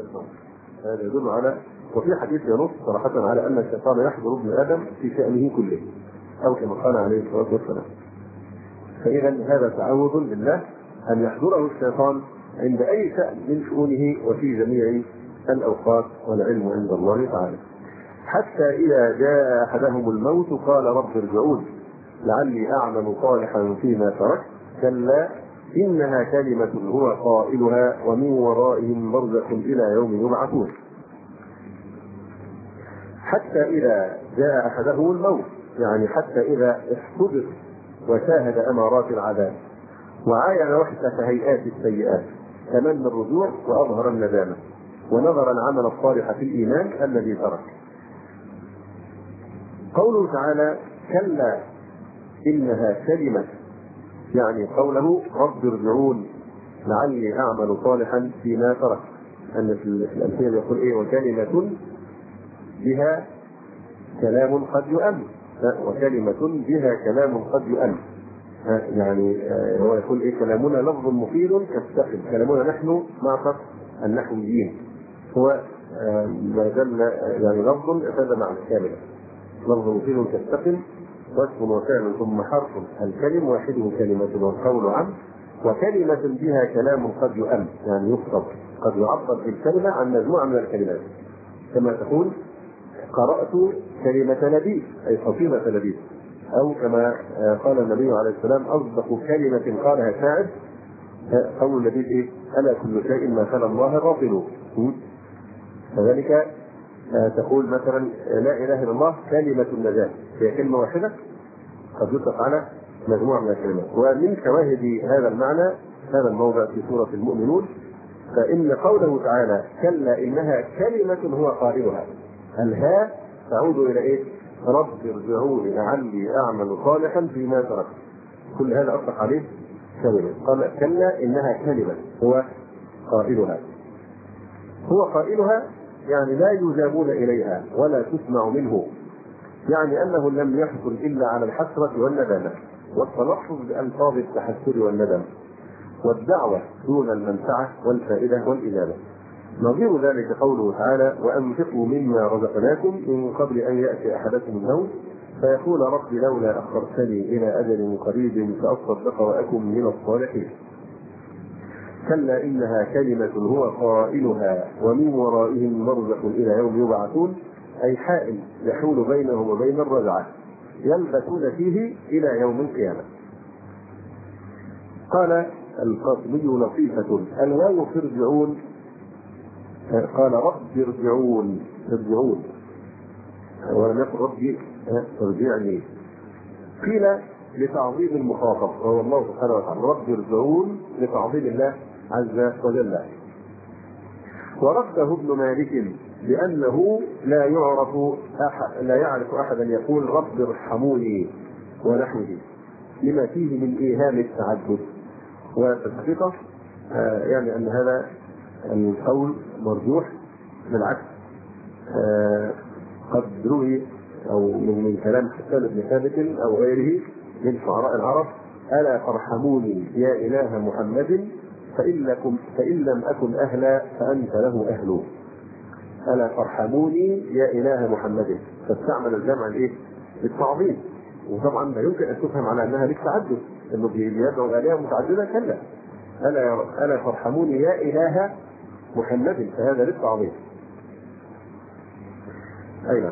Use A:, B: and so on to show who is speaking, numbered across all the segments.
A: النوم. هذا يدل على، وفي حديث ينص صراحة على أن الشيطان يحضر ابن آدم في شأنه كله، أو كما قال عليه الصلاة والسلام. فإذا هذا تعوذ بالله أن يحضره الشيطان عند أي شأن من شؤونه وفي جميع الأوقات، والعلم عند الله تعالى. حتى إذا جاء أحدهم الموت قال رب ارجعون لعلي أعمل صالحا فيما تركت كلا إنها كلمة هو قائلها ومن ورائهم برزخ إلى يوم يبعثون. حتى إذا جاء أحدهم الموت، يعني حتى إذا احتضر وشاهد أمارات العذاب وعاين وحدة هيئات السيئات تمنى الرجوع وأظهر الندامة ونظر العمل الصالح في الإيمان الذي ترك. قوله تعالى كلا إنها كلمة، يعني قوله رب ارجعون لعلي أعمل صالحا فيما ترك. أن في الأمثلة يقول إيه وكلمة بها كلام قد يؤمن، وكلمة بها كلام قد يؤمن، يعني هو يقول إيه كلامنا لفظ مفيد كالسقم، كلامنا نحن معشر النحويين هو ما دل يعني لفظ افاد معنى كاملا، لفظ مفيد كالسقم واسم وفعل ثم حرف الكلم واحده كلمة والقول عنه، وكلمة بها كلام قد يؤمن، يعني يخطب قد يعبر في الكلمة عن مجموعة من الكلمات، كما تقول قرأت كلمة نبي أي قصيدة نبي، أو كما قال النبي عليه السلام أصدق كلمة قالها شاعر قول النبي إيه ألا كل شيء ما خلا الله باطل. كذلك تقول مثلا لا إله إلا الله كلمة النجاة، هي كلمة واحدة قد يطلق على مجموعة من الكلمات. ومن شواهد هذا المعنى هذا الموضع في سورة المؤمنون، فإن قوله تعالى كلا إنها كلمة هو قائلها، الهاء تعود إلى إيه؟ رب ارجعون لعلي أعمل صالحا فيما تركت. كل هذا أطلق عليه كلمة. قال كلا إنها كلمة هو قائلها، هو قائلها يعني لا يجابون إليها ولا تسمع منه، يعني أنه لم يحصل إلا على الحسرة والندامة والتلفظ بألفاظ التحسر والندم والدعوة دون المنفعة والفائدة والإجابة. نظير ذلك قوله تعالى وأنفقوا مما رزقناكم من قبل أن يأتي أحدكم الموت فيقول رب لولا أخرتني إلى أجل قريب فأصدق وأكن من الصالحين. كلا إنها كلمة هو قائلها ومن ورائهم برزخ إلى يوم يبعثون، أي حائل يحول بينهم وبين الرجعة يلبثون فيه إلى يوم القيامة. قال القاسمي لطيفة الواو في ارجعون، قال رب ارجعون ارجعون ولم يقل ربي ارجعني، قيل لتعظيم المخاطب وهو الله سبحانه وتعالى، رب ارجعون لتعظيم الله عز وجل. ورده ابن مالك لأنه لا يعرف أحدا يقول رب ارحموني ونحوه لما فيه من إيهام التعدد. وفي الحقيقة يعني أن هذا القول مرجوح، بالعكس قد روي أو من كلام حسان بن ثابت أو غيره من شعراء العرب ألا فارحموني يا إله محمد فإن لم أكن أهلا فأنت له أهل. ألا فارحموني يا إله محمد، فاستعمل الجمع الإيه؟ للتعظيم، وطبعا لا يمكن أن تفهم على أنها للتعدد إنه بيدعو آلهة متعددة، كلا ألا فارحموني يا إله محمد، فهذا للتعظيم. أيضا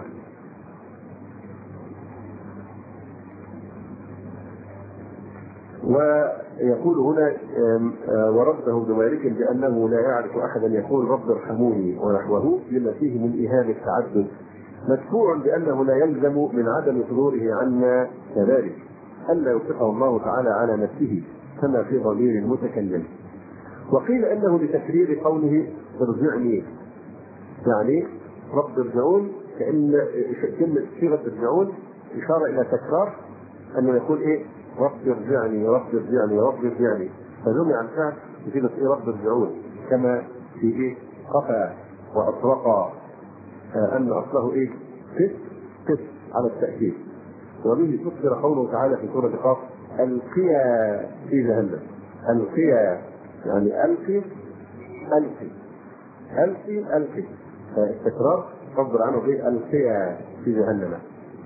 A: ويقول هنا ورده ابن مالك بأنه لا يعرف أحدا يقول رب ارحموني ونحوه لما فيه من إيهام التعدد، مدفوع بأنه لا يلزم من عدم حضوره عنا كذلك ألا يطلقه الله تعالى على نفسه كما في ضمير المتكلم. وقيل أنه لتكرير قوله ارجعني، يعني رب ارجعون، كأن كلمة صيغة ارجعون إشارة إلى تكرار أنه يقول إيه رب ارجعني رب ارجعني رب ارجعني، فجمع الفعل بصيغة إيه رب ارجعون، كما في إيه قفا وأطرقا أن أصله إيه قف على التأكيد. وبه تفسر قوله تعالى في سورة قاف القيا في جهنم، القيا يعني ألقي ألقي ألقي، فالتكرار قدر عنه به ألقيا في جهنم.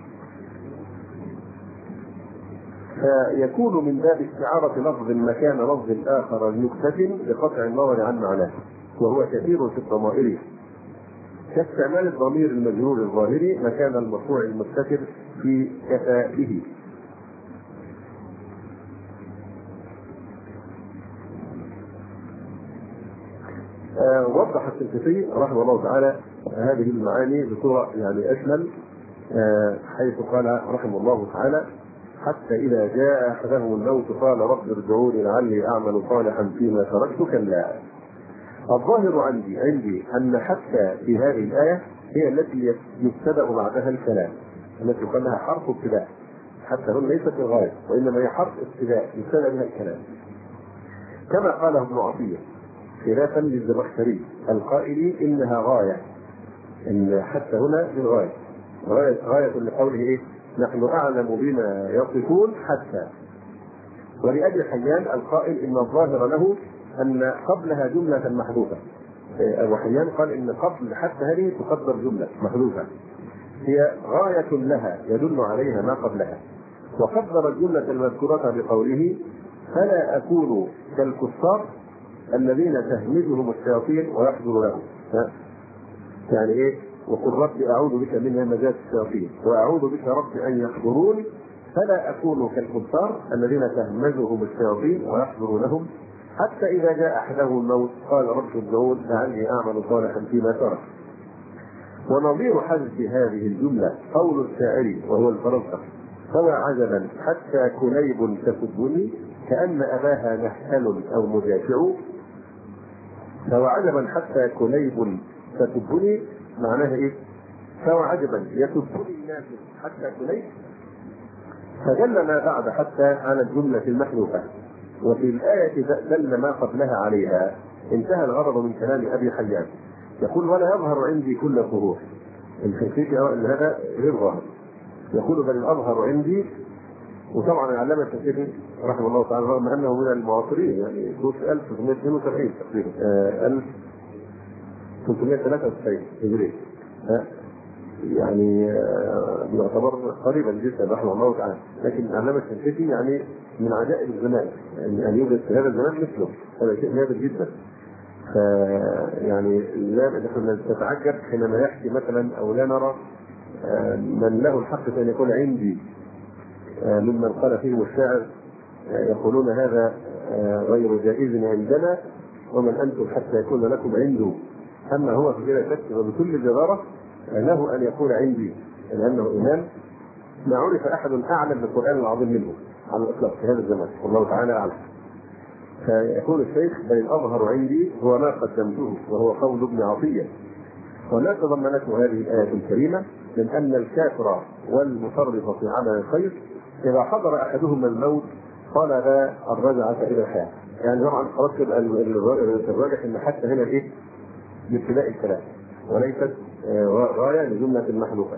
A: فيكون من باب استعارة لفظ مكان لفظ آخر يكتفل لقطع النظر عن معناه، وهو كثير في الضمائر كاستعمال الضمير المجرور الظاهري مكان المرفوع المستتر في كفائه. وضح الشنقيطي رحمه الله تعالى هذه المعاني بصورة يعني أشمل، حيث قال رحمه الله تعالى: حتى إذا جاء أحدهم الموت قال رب ارجعوني لعلي أعمل صالحا فيما تركت كلا. الظاهر عندي أن حتى في هذه الآية هي التي يبتدأ بعدها الكلام، التي يقال لها حرف ابتداء، حتى هنا ليست الغاية وإنما هي حرف ابتداء يبتدأ بها الكلام، كما قاله ابن عطية خلافا للزمخشري القائل إنها غاية، إن حتى هنا للغاية، غاية لقوله إيه؟ نحن أعلم بما يصفون حتى. ولأبي حيان القائل إن الظاهر له أن قبلها جملة محذوفة. أبو حيان قال إن قبل حتى هذه تقدر جملة محذوفة هي غاية لها يدل عليها ما قبلها، وقدر الجملة المذكورة بقوله: فلا أكون كالكفار الذين تهمزهم الشياطين ويحضر لهم. يعني إيه؟ وقل رب أعوذ بك من همزات الشياطين وأعوذ بك رب أن يحضرون، فلا أكون كالكفار الذين تهمزهم الشياطين ويحضر لهم، حتى إذا جاء أحدهم الموت قال رب ارجعون لعلي أعمل صالحا فيما ترك. ونظير حذف هذه الجملة قول الشاعر وهو الفرزدق: فما عجبا حتى كليب تسبني كأن أباها نحل أو مدافع. فما عجبا حتى كليب تسبني معناها إيه؟ فما عجبا يسبني الناس حتى كليب، فدل ما بعد حتى على الجملة المحذوفة، وفي الآية دل ما قبلها عليها. انتهى الغرض من كلام أبي حيان. يقول: ولا يظهر عندي كل الظهور. الشنقيطي أن هذا غير ظاهر، يقول: بل الأظهر عندي. وطبعا العلامة الشنقيطي رحمه الله تعالى رغم أنه من المعاصرين، يعني توفي 1372 تقريبا 1393 هجري، يعني يعتبر قريبا جدا رحمه الله تعالى، لكن العلامة الشنقيطي يعني من عجائب الزمان، يعني يوجد في هذا الزمان مثله، هذا شيء نادر جدا. يعني نحن نتعجب حينما يحكي مثلا او لا نرى من له الحق ان يكون عندي ممن قال فيهم الشاعر يقولون هذا غير جائز عندنا ومن انتم حتى يكون لكم عنده. اما هو في بلا شك وبكل جدارة له ان يكون عندي، لانه امام ما عرف احد اعلم بالقران العظيم منه على الاطلاق في هذا الزمان، والله تعالى اعلم. فيقول الشيخ: بل الأظهر عندي هو ما قدمته وهو قول ابن عطية. وما تضمنته هذه الآية الكريمة من أن الكافر والمصرف في عمل الخير إذا حضر أحدهما الموت طلب الرجعة إلى الحياة. يعني طبعا خلاص يبقى الراجح أن حتى هنا الإيه؟ لابتداء الكلام وليست غاية لجملة محذوفة.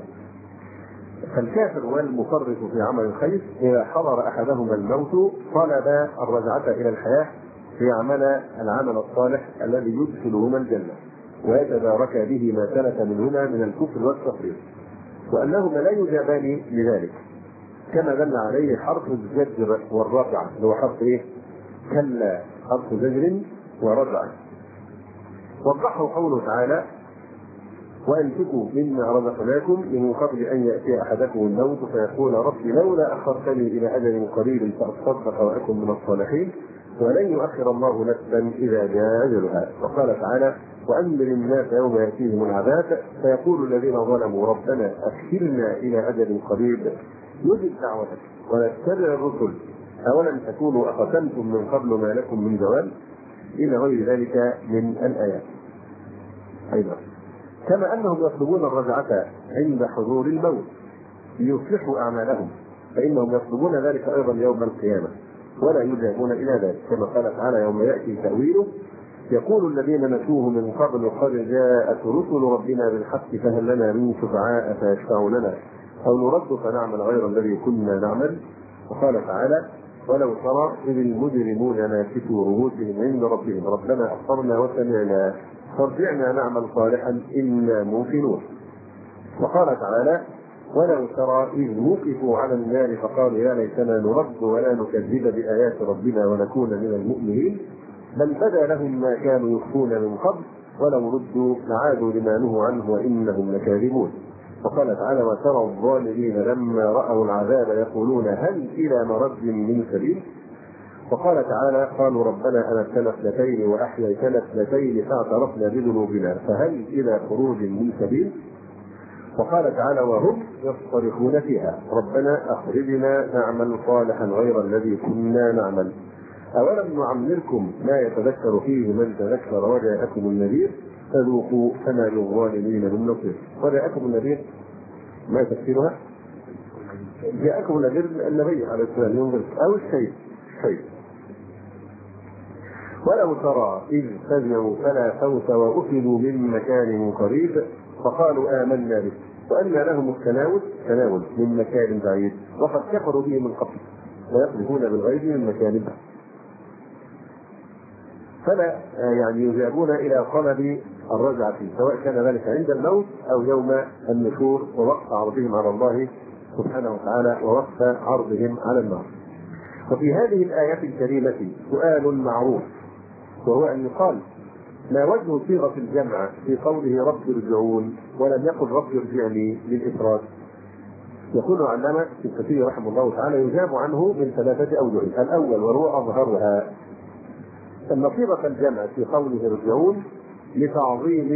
A: فالكافر والمفرط في عمل الخير إذا حضر أحدهما الموت طلب الرجعة إلى الحياة ليعمل العمل الصالح الذي يدخلهما الجنة ويتدارك به ما سلف منهما من الكفر والتفريط، وأنهما لا يجابان لذلك، كما دل عليه حرف الزجر والرفع اللي هو حرف إيه؟ كلا، حرف زجر ورفع. وضحه قوله تعالى: وأنفقوا مما رزقناكم من قبل أن يأتي أحدكم الموت فيقول رب لولا أخرتني إلى أجل قريب فأصدق وأكن من الصالحين ولن يؤخر الله نفسا إذا جاء أجلها. وقال تعالى: وأنذر الناس يوم يأتيهم العذاب فيقول الذين ظلموا ربنا أخرنا إلى أجل قريب نجب دعوتك ونتبع الرسل أولم تكونوا أقسمتم من قبل ما لكم من زوال، إلى غير ذلك من الآيات. أيضا كما أنهم يطلبون الرجعة عند حضور الموت ليصلحوا أعمالهم، فإنهم يطلبون ذلك أيضا يوم القيامة ولا يجابون إلى ذلك، كما قال تعالى: يوم يأتي تأويله يقول الذين نسوه من قبل قد جاءت رسل ربنا بالحق فهل لنا من شفعاء فيشفعوا لنا أو نرد فنعمل غير الذي كنا نعمل. وقال تعالى: ولو ترى إذ المجرمون ناكسوا رؤوسهم عند ربهم ربنا أبصرنا وسمعنا فارجعنا نعمل صالحا إنا موقنون. وقال تعالى: ولو ترى إذ وقفوا على النار فقالوا يا ليتنا نرد ولا نكذب بآيات ربنا ونكون من المؤمنين بل بدا لهم ما كانوا يخفون من قبل ولو ردوا لعادوا لما نهوا عنه وإنهم لكاذبون. وقال تعالى: وترى الظالمين لما رأوا العذاب يقولون هل إلى مرد من سبيل. وقال تعالى: قالوا ربنا أمتنا اثنتين وأحييتنا اثنتين فاعترفنا بذنوبنا فهل إلى خروج من سبيل. وقال تعالى: وهم يصطرخون فيها ربنا أخرجنا نعمل صالحا غير الذي كنا نعمل أولم نعمركم ما يتذكر فيه من تذكر وجاءكم النذير فذوقوا فما للظالمين من نصير. وجاءكم النذير ما تفسيرها؟ جاءكم النبي عليه السلام ينظر أو الشيء. ولو ترى إذ فزعوا فلا فوت وأخذوا من مكان قريب فقالوا آمنا به وأن لهم التناول من مكان بعيد وقد كفروا به من قبل ويقذفون بالغيب من مكان بعيد. فلا يذهبون إلى طلب الرجعة سواء كان ذلك عند الموت أو يوم النشور ووقت عرضهم على الله سبحانه وتعالى ووقت عرضهم على النار. وفي هذه الآية الكريمة سؤال معروف، وهو أن يقال: ما وجه صيغة الجمع في قوله رب ارجعون ولم يقل رب ارجعني للإفراد؟ يقول العلامة الكثير رحمه الله تعالى: يجاب عنه من 3 أوجه. الأول وهو أظهرها أن صيغة الجمع في قوله ارجعون لتعظيم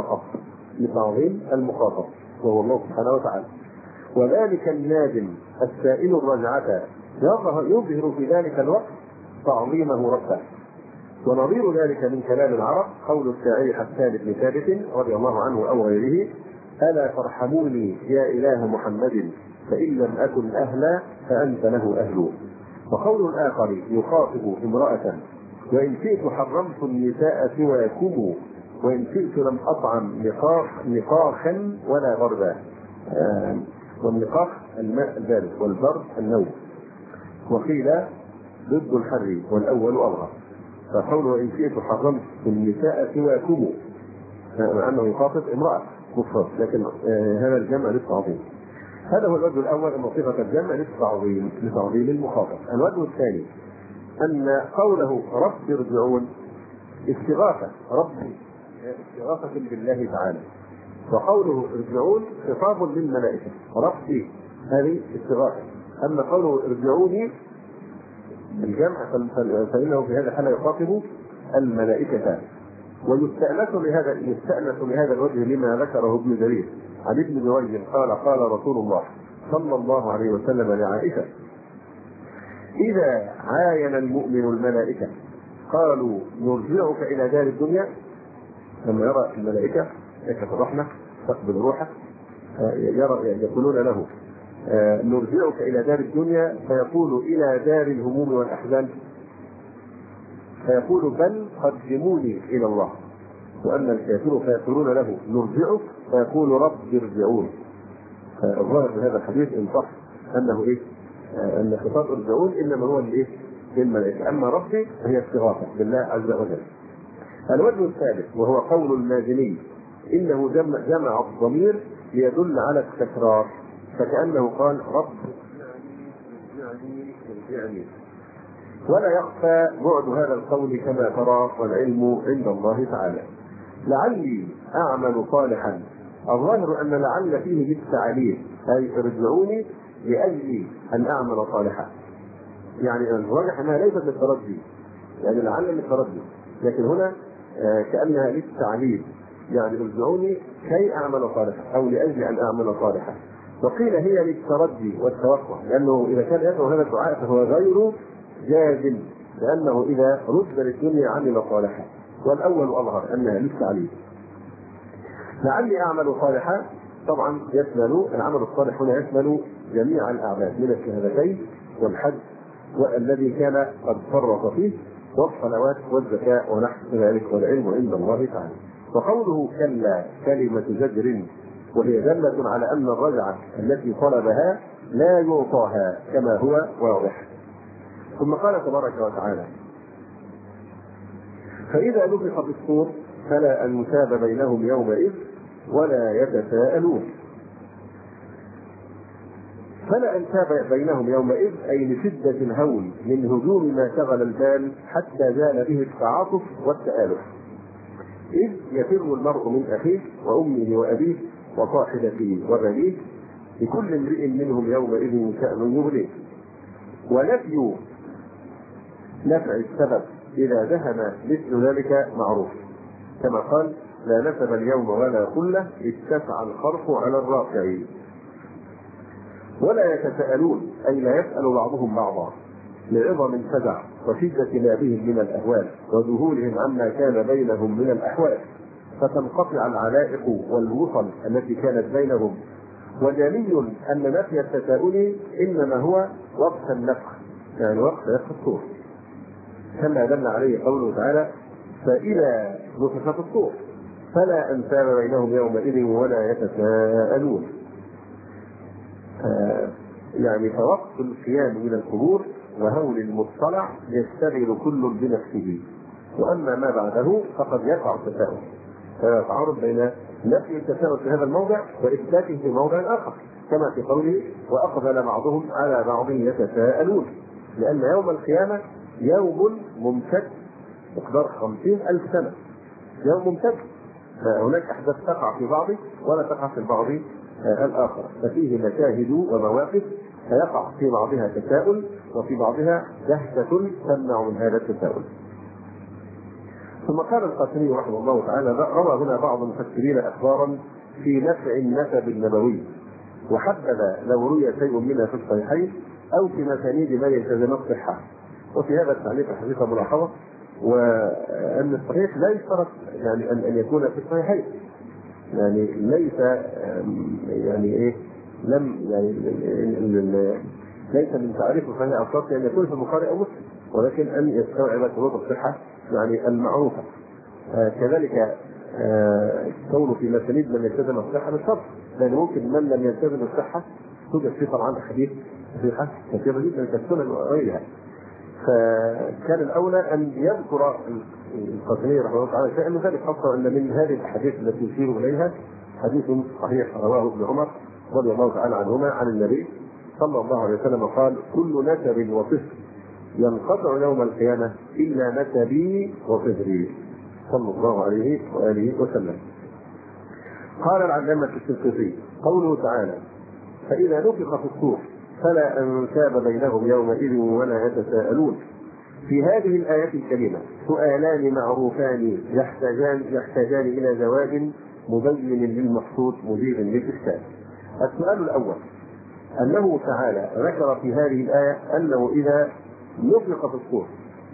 A: المخاطب وهو الله سبحانه وتعالى، وذلك النادم السائل الرجعة يظهر في ذلك الوقت تعظيمه ربه. ونظير ذلك من كلام العرب قول الشاعر حسان بن ثابت رضي الله عنه أو غيره: ألا ترحموني يا إله محمد فإن لم أكن أهلا فأنت له أهل. وقول الآخر يخاطب امرأة: وإن شئت حرمت النساء سواكم وإن شئت لم أطعم نقاخا ولا بردا. والنقاخ الماء البارد والبرد النوم. وقيل ضد الحر والأول أظهر. فقوله إن شئت حرمت النساء سواكم مع أنه يخاطب امرأة مفرد، لكن هذا الجمع للتعظيم. هذا هو الوجه الأول، أن صيغة الجمع لتعظيم المخاطب. الوجه الثاني أن قوله رب ارجعون استغاثة بالله تعالى، وقوله ارجعون خطاب للملائكة ربي هذه استغاثة. أما قوله ارجعوني الجمع فإنه في هذا الحالة يخاطب الملائكة. ويستأنس لهذا الوجه لما ذكره ابن جرير عن ابن جريج قال رسول الله صلى الله عليه وسلم لعائشة: إذا عاين المؤمن الملائكة قالوا نرجعك إلى دار الدنيا. لما يرى الملائكة ملائكة الرحمة تقبل روحه يقولون له نرجعك إلى دار الدنيا، فيقول إلى دار الهموم والأحزان، فيقول بل قدموني إلى الله. وأما الكافر فيقولون له نرجعك فيقول رب ارجعون. فالظاهر من هذا الحديث إن صح أنه أن خطاب ارجعون إنما هو للملائكة، أما ربي هي استغاثة بالله عز وجل. الوجه الثالث وهو قول المازني: إنه جمع الضمير ليدل على التكرار، فكأنه قال رب ارجعني. ولا يخفى بعد هذا القول كما ترى، والعلم عند الله تعالى. لعلي أعمل صالحا، الظاهر أن لعل فيه للتعليل، أي ارجعوني لأجل أن أعمل صالحا. يعني الراجح أنها ليست للترجي، يعني لعل للترجي، لكن هنا كأنها للتعليل، يعني ارجعوني كي أعمل صالحا أو لأجل أن أعمل صالحا. وقيل هي للترجي والتوقع، لأنه إذا كان يدعو هذا الدعاء فهو غير جازم، لأنه إذا رد للدنيا عمل صالحا. والأول أظهر أنها للتعليل. لعلي أعمل صالحا طبعا يشمل العمل الصالح هنا يشمل جميع الأعمال من الشهادتين والحج والذي كان قد فرط فيه والصلوات والزكاة ونحو ذلك، والعلم عند الله تعالى. وقوله كلا كلمة زجر، وهي دالة على أن الرجعة التي طلبها لا يعطاها كما هو واضح. ثم قال تبارك وتعالى: فإذا نفخ في الصور فلا أنساب بينهم يومئذ ولا يتساءلون. فلا أنساب بينهم يومئذ أي لشدة الهول من هجوم ما شغل البال حتى زال به التعاطف والتآلف، إذ يفر المرء من أخيه وأمه وأبيه وصاحبته وبنيه لكل امرئ منهم يومئذ شأن يغنيه. ونفي نفع السبب إذا ذهب مثل ذلك معروف، كما قال: لا نسب اليوم ولا خلة اتسع الخرف على الراقع. ولا يتساءلون أي لا يسأل بعضهم بعضا لعظم الفزع وشدة ما بهم من الأهوال وذهولهم عما كان بينهم من الأحوال، فتنقطع العلائق والوصل التي كانت بينهم. وجلي أن نفي التساؤل إنما هو وقت النفخ، يعني وقت نفخ الصور، كما دل عليه قوله تعالى: فإذا نفخت الصور فلا أنساب بينهم يومئذ ولا يتساءلون. يعني فوقت القيام من القبور وهول المطلع يشتغل كل بنفسه، واما ما بعده فقد يقع التساؤل، فيتعارض بين نفي التساؤل في هذا الموضع واثباته في موضع اخر، كما في قوله: واقبل بعضهم على بعض يتساءلون، لان يوم القيامه يوم ممتد مقدار 50,000 سنه، يوم ممتد، فهناك احداث تقع في بعض ولا تقع في البعض الآخر، ففيه مشاهد ومواقف فيقع في بعضها تساؤل وفي بعضها دهشة تمنع من هذا التساؤل. ثم قال القاسمي رحمه الله تعالى: روى هنا بعض المفسرين أخبارا في نفع النسب النبوي، وحبذا لو روي شيء منها في الصحيحين أو في مسانيد ما يلتزم الصحة. وفي هذا التعليق حقيقة ملاحظة، وأن الصحيح لا يشترط يعني أن يكون في الصحيحين، يعني ليس يعني ايه لم يعني ليس من تعريف الصحيح او شرط ان يكون في البخاري او مسلم، ولكن ان يستوعب شروط الصحه يعني المعروفه. كذلك كونه في مسانيد من يلتزم الصحه بالشرط، لان ممكن من لم يلتزم الصحه توجد فيه طبعا احاديث صحيحه كثيره جدا كالسنن وغيرها. فكان الاولى ان يذكر القاسمي رحمه الله تعالى شيئا من ذلك، خاصه ان من هذه الاحاديث التي يشير اليها حديث صحيح رواه ابن عمر رضي الله تعالى عنهما عن النبي صلى الله عليه وسلم قال: كل نسب وصهر ينقطع يوم القيامه الا نسبي وصهري، صلى الله عليه واله وسلم. قال العلامه الشنقيطي: قوله تعالى: فاذا نفخ في الصور فلا انساب بينهم يومئذ ولا يتساءلون، في هذه الآية الكريمة سؤالان معروفان يحتاجان إلى جواب مبين للمقصود مزيل للإشكال. السؤال الأول: أنه تعالى ذكر في هذه الآية أنه إذا نفخ في الصور،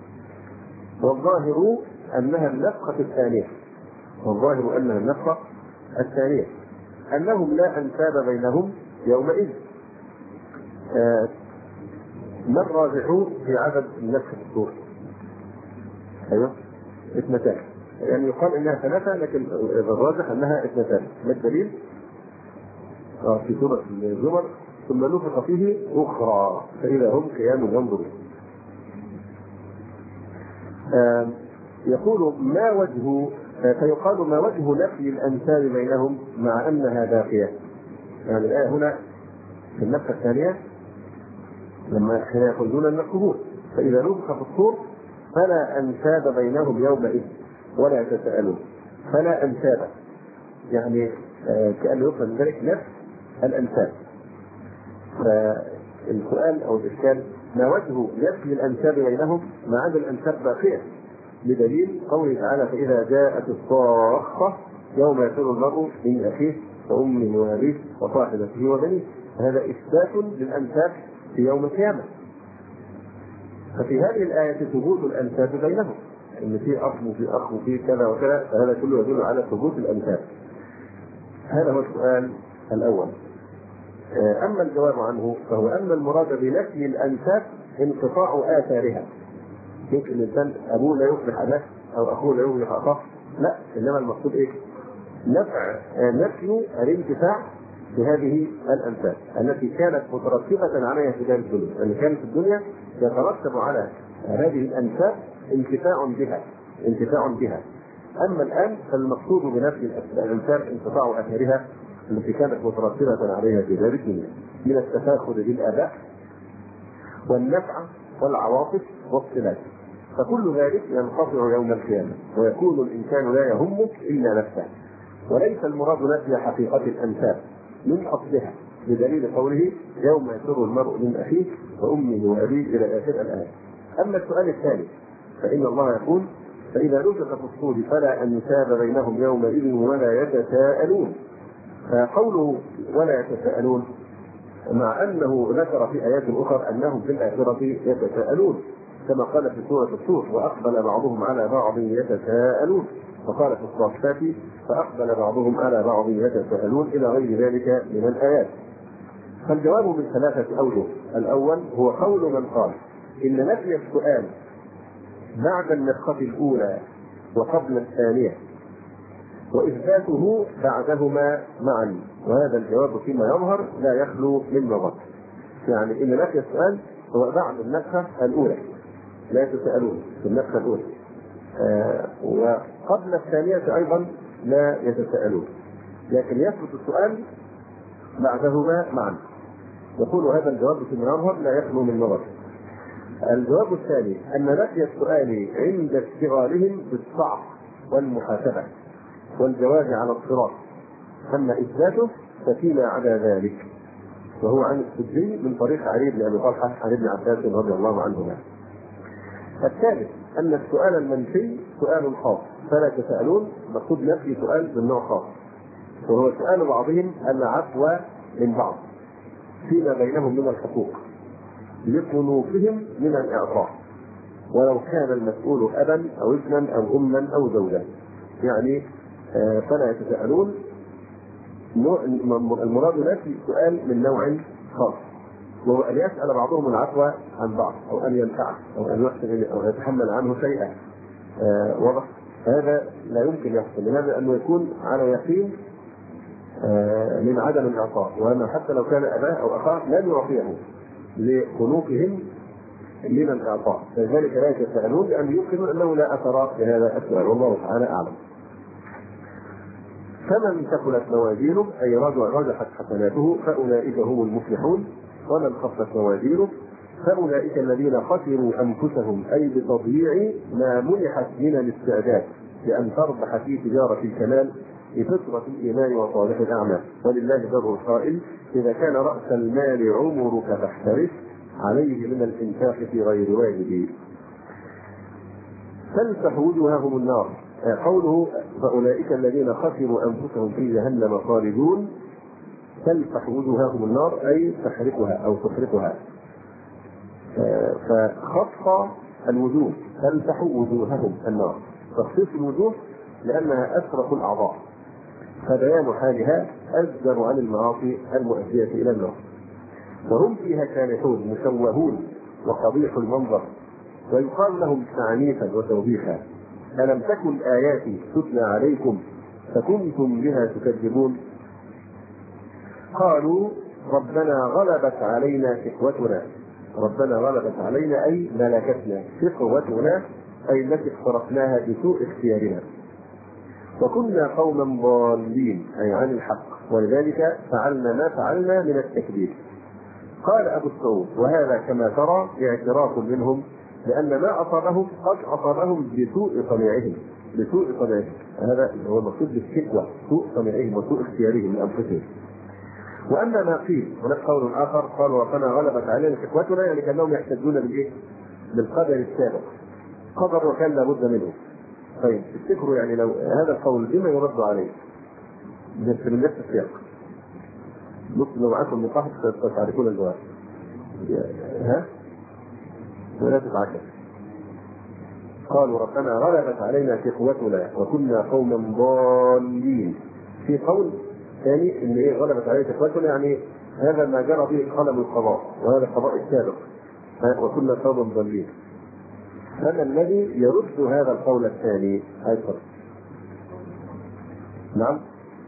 A: والظاهر أنها النفخة الثانية، أنهم لا أنساب بينهم يومئذ. ما الراجح في عدد النفخ في الصور؟ ايوه 2، يعني يقال انها 3 لكن الراجح انها 2. ما الدليل؟ في سورة الزمر: ثم نفخ فيه اخرى فاذا هم قيام ينظرون. يقول: ما وجه، فيقال: ما وجه نفي الانساب بينهم مع انها باقية؟ يعني الآية هنا في النفخة الثانية لما يخرجون من القبور فإذا نفخ في الصور فلا أنساب بينهم يومئذ ولا يتساءلون. فلا أنساب يعني كأن يفهم ذلك نفس الأنساب. فالسؤال أو الإشكال: ما وجه نفي الأنساب بينهم مع أن الأنساب باقية؟ بدليل قوله تعالى: فإذا جاءت الصاخة يوم يفر المرء من أخيه وأمه وأبيه وصاحبته وبنيه. هذا إثبات للأنساب في يوم القيامة. ففي هذه الآية ثبوت الأنساب بينهم، إن في أخ وفي أخ وفي كذا وكذا، فهذا كله يدل على ثبوت الأنساب. هذا هو السؤال الأول. أما الجواب عنه فهو أن المراد بنفي الأنساب انقطاع آثارها. يمكن الإنسان أبوه لا يصلح أباه أو أخوه لا يصلح أخاه، لا، إنما المقصود إيه؟ نفي الانتفاع بهذه الأنساب التي كانت مترتبة عليها في دار الدنيا، يعني كانت في الدنيا يترتب على هذه الأنساب انتفاع بها، أما الآن فالمقصود بنفي الأنساب انقطاع أثرها التي كانت مترتبة عليها في دار الدنيا من التفاخر بالآباء والنفع والعواطف والصلات، فكل ذلك ينقطع يوم القيامة، ويكون الإنسان لا يهمك إلا نفسه. وليس المراد نفي حقيقة الأنساب من أصلها، بدليل قوله يوم يفر المرء من أخيه وأمه وأبيه إلى آخر الآية. أما السؤال الثالث فإن الله يقول فإذا نفخ في الصور فلا أنساب بينهم يومئذ ولا يتساءلون. فقوله ولا يتساءلون مع أنه ذكر في آيات أخرى أنهم في الآخرة يتساءلون، كما قال في سورة الصور وأقبل بعضهم على بعض يتساءلون، وقال في الصافات فأقبل بعضهم على بعض يتساءلون إلى غير ذلك من الآيات. فالجواب من ثلاثة أوجه. الأول هو قول من قال إن نفي السؤال بعد النفخة الأولى وقبل الثانية وإثباته بعدهما معا، وهذا الجواب فيما يظهر لا يخلو من نظر. يعني إن نفي السؤال هو بعد النفخة الأولى لا يتساءلون في النفخة الأولى، وقبل الثانية أيضا لا يتساءلون، لكن يثبت السؤال بعدهما معا. يقول هذا الجواب فيما يظهر لا يخلو من نظر. الجواب الثاني أن نفي السؤال عند اشتغالهم بالصعب والمحاسبة والجواز على الصراط، أما إثباته ففيما عدا ذلك، وهو عن السدي من طريق علي بن أبي طلحة عن ابن عباس رضي الله عنهما. الثالث أن السؤال المنفي سؤال خاص فلا تسألون، مقصود نفي سؤال بالنوع خاص، وهو سؤال بعضهم العفو من بعض فيما بينهم من الحقوق لقنوطهم من الإعطاء، ولو كان المسؤول أبا أو ابنا أو أما أو زوجا. يعني فلا يتساءلون المراد نفي سؤال من نوع خاص، وهو أن يسأل بعضهم العفو عن بعض أو أن ينفعه أو أن يحسن أو يتحمل عنه شيئا. واضح؟ هذا لا يمكن يحصل، لماذا؟ أنه يكون على يقين من عدم الإعطاء، وأنه حتى لو كان أباه أو أخاه لن يعطيه لخلوقهم من الإعطاء، فلذلك لا يتساءلون لأن يمكن أنه لا أثر لهذا السؤال، والله تعالى أعلم. فمن ثقلت موازينه أي رجحت حسناته فأولئك هم المفلحون، ومن خفت موازينه فأولئك الذين خسروا أنفسهم أي بتضييع ما منحت من الاستعداد لأن تربح في تجارة الكمال بفطرة الإيمان وصالح الأعمال. ولله در القائل إذا كان رأس المال عمرك فاحترس عليه من الإنفاق في غير واجبه. تلفح وجوههم النار، قوله فأولئك الذين خسروا أنفسهم في جهنم خالدون، تلفح وجوههم النار أي تحرقها أو تحرقها. فخص الوجوه تلفح وجوههم النار، تخصيص الوجوه لأنها أسرق الأعضاء، فبيان حالها أزجر عن المعاصي المؤدية إلى النار. وهم فيها كالحون مشوهون وقبيح المنظر، ويقال لهم تعنيفا وتوبيخا ألم تكن آياتي تتلى عليكم فكنتم بها تكذبون. قالوا ربنا غلبت علينا شقوتنا، ربنا غلبت علينا أي ملكتنا، شقوتنا أي التي اخترقناها بسوء اختيارنا، وكنا قوما ضالين أي عن الحق، ولذلك فعلنا ما فعلنا من التكذيب. قال أبو السعود وهذا كما ترى اعتراف منهم لأن ما أصابهم قد أصابهم بسوء صنيعهم، بسوء صنيعهم، هذا هو المقصود بالشكوى، سوء صنيعهم وسوء اختيارهم لأنفسهم. وأما ما قيل هناك قول آخر قالوا ربنا غلبت علينا شكوتنا، يعني كأنهم يحتجون بالإيه؟ بالقدر السابق، قدر وكان لابد منه. طيب تفتكروا يعني لو هذا القول بما يرد عليه من نفس السياق، بص لو معكم مقاحة ستعرفون الجواب. ها؟ ولا تتعجب. قالوا ربنا غلبت علينا شقوتنا وكنا قوما ضالين. في قول ثاني ان ايه غلبت علينا شقوتنا، يعني هذا ما جرى به قلم القضاء وهذا القضاء السابق، وكنا قوما ضالين. فما الذي يرد هذا القول الثاني؟ ايضا نعم،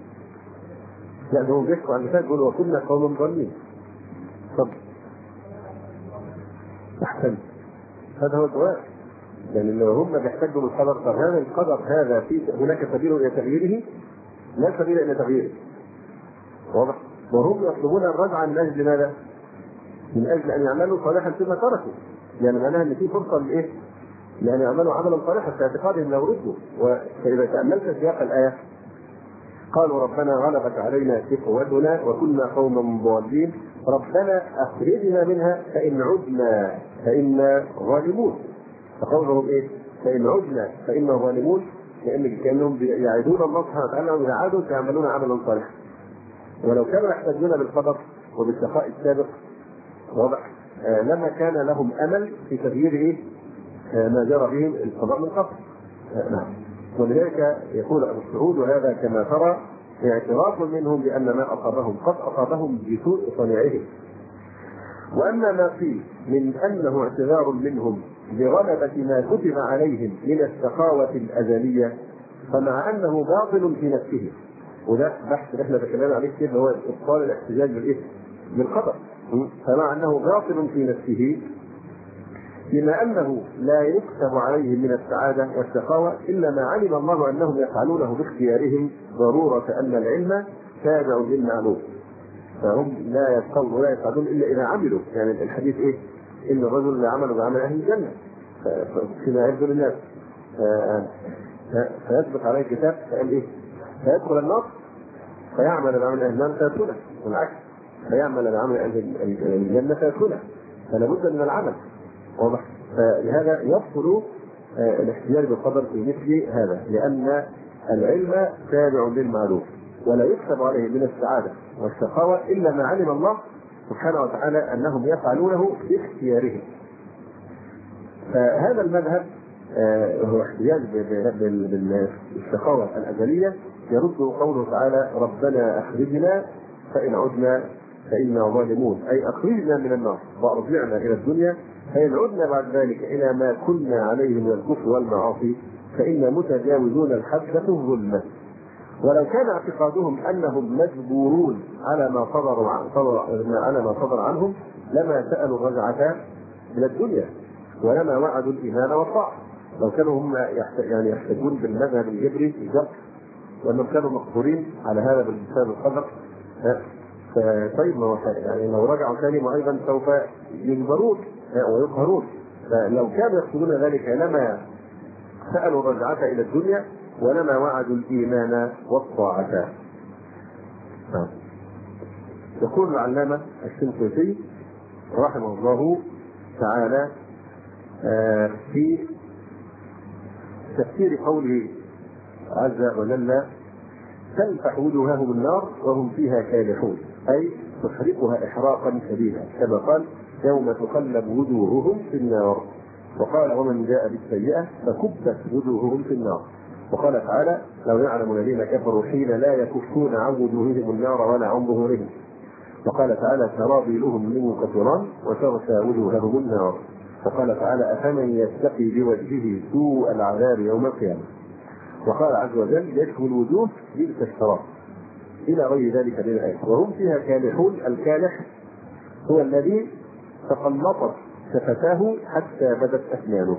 A: لأنه بيحكوا عن مثال يقول وكنا قوما ضالين. طب أحسن، هذا هو الجواب. لأن لو هم بيحتاجوا بالقدر، طب هذا القدر هذا في هناك سبيل إلى تغييره؟ لا سبيل إلى تغييره. واضح؟ وهم يطلبون الرجعة من أجل ماذا؟ من أجل أن يعملوا صالحا فيما تركوا. يعني معناها أن في فرصة لإيه؟ لأن يعملوا عملا صالحا في اعتقادهم لو ردوا. فإذا تأملت سياق الآية قالوا ربنا غلبت علينا شقوتنا وكنا قوما ضالين ربنا أخرجنا منها فإن عدنا فإنا ظالمون. فقولهم إيه؟ فإن عدنا فإنا ظالمون، كأنهم يعدون الله سبحانه وتعالى إذا عادوا سيعملون عملا صالحا. ولو كانوا يحتاجون بالقدر وبالشقاء السابق واضح لما كان لهم امل في تغيير ايه؟ ما جرى بهم القضاء من قبل. نعم. ولذلك يقول ابو السعود وهذا كما ترى اعتراف منهم بان ما اصابهم قد اصابهم بسوء صنيعهم. واما ما فيه من انه اعتذار منهم بغلبه ما كتب عليهم من الشقاوه الازليه فمع انه باطل في نفسه، وده بحث احنا تكلمنا عليه كتير هو ابطال الاحتجاج بالايه؟ بالقدر. فمع انه باطل في نفسه بما انه لا يكتب عليهم من السعاده والشقاوه الا ما علم الله انهم يفعلونه باختيارهم ضروره ان العلم تابع للمعلوم. فهم لا يتقون ولا يسعدون الا اذا عملوا. يعني الحديث ايه؟ ان الرجل لا عمل بعمل اهل الجنه فيما يبدو للناس فيسبق عليه الكتاب فقال ايه؟ فيدخل النار فيعمل بعمل اهل النار فيدخله، والعكس فيعمل بعمل اهل الجنه فيدخله. فلا بد من العمل واضح. فلهذا يبطل الاحتجاج بالقدر في مثل هذا لان العلم تابع للمعلوم ولا يكتب عليه من السعاده والشقاوه الا ما علم الله سبحانه وتعالى انهم يفعلونه باختيارهم. فهذا المذهب هو احتجاج بالشقاوه الازليه يرد قوله تعالى ربنا اخرجنا فان عدنا فانا ظالمون، اي اخرجنا من النار وارجعنا الى الدنيا فان عدنا بعد ذلك الى ما كنا عليه من الكفر والمعاصي فانا متجاوزون الحد في الظلمه. ولو كان اعتقادهم انهم مجبورون على ما صدر عنهم لما سالوا الرجعه الى الدنيا ولما وعدوا الايمان والطاعه. لو كانوا هم يعني يحتجون بالمذهب الجبري الجبر وانهم كانوا مقهورين على هذا بسبب القدر طيب ما هو يعني لو رجعوا ثاني ايضا سوف يجبرون ويقهرون. فلو كانوا يقصدون ذلك لما سالوا الرجعه الى الدنيا ولما وعدوا الايمان والطاعه. يقول العلامه الشنقيطي رحمه الله تعالى في تفسير قوله عز وجل تلفح وجوههم النار وهم فيها كالحون، اي تحرقها احراقا شديدا كما قال يوم تقلب وجوههم في النار. وقال ومن جاء بالسيئه فكبت وجوههم في النار. وقال تعالى لو يعلم الذين كفروا حين لا يكفون عن وجوههم النار ولا عن ظهورهم. وقال تعالى سرابيلهم من قطران وتغشى وجوههم النار. وقال تعالى افمن يتقي بوجهه سوء العذاب يوم القيامه. وقال عز وجل يشفي الوجوه بئس الشراب الى غير ذلك من الايات. وهم فيها كالحون. الكالح هو الذي تقلطت شفتاه حتى بدت اسنانه.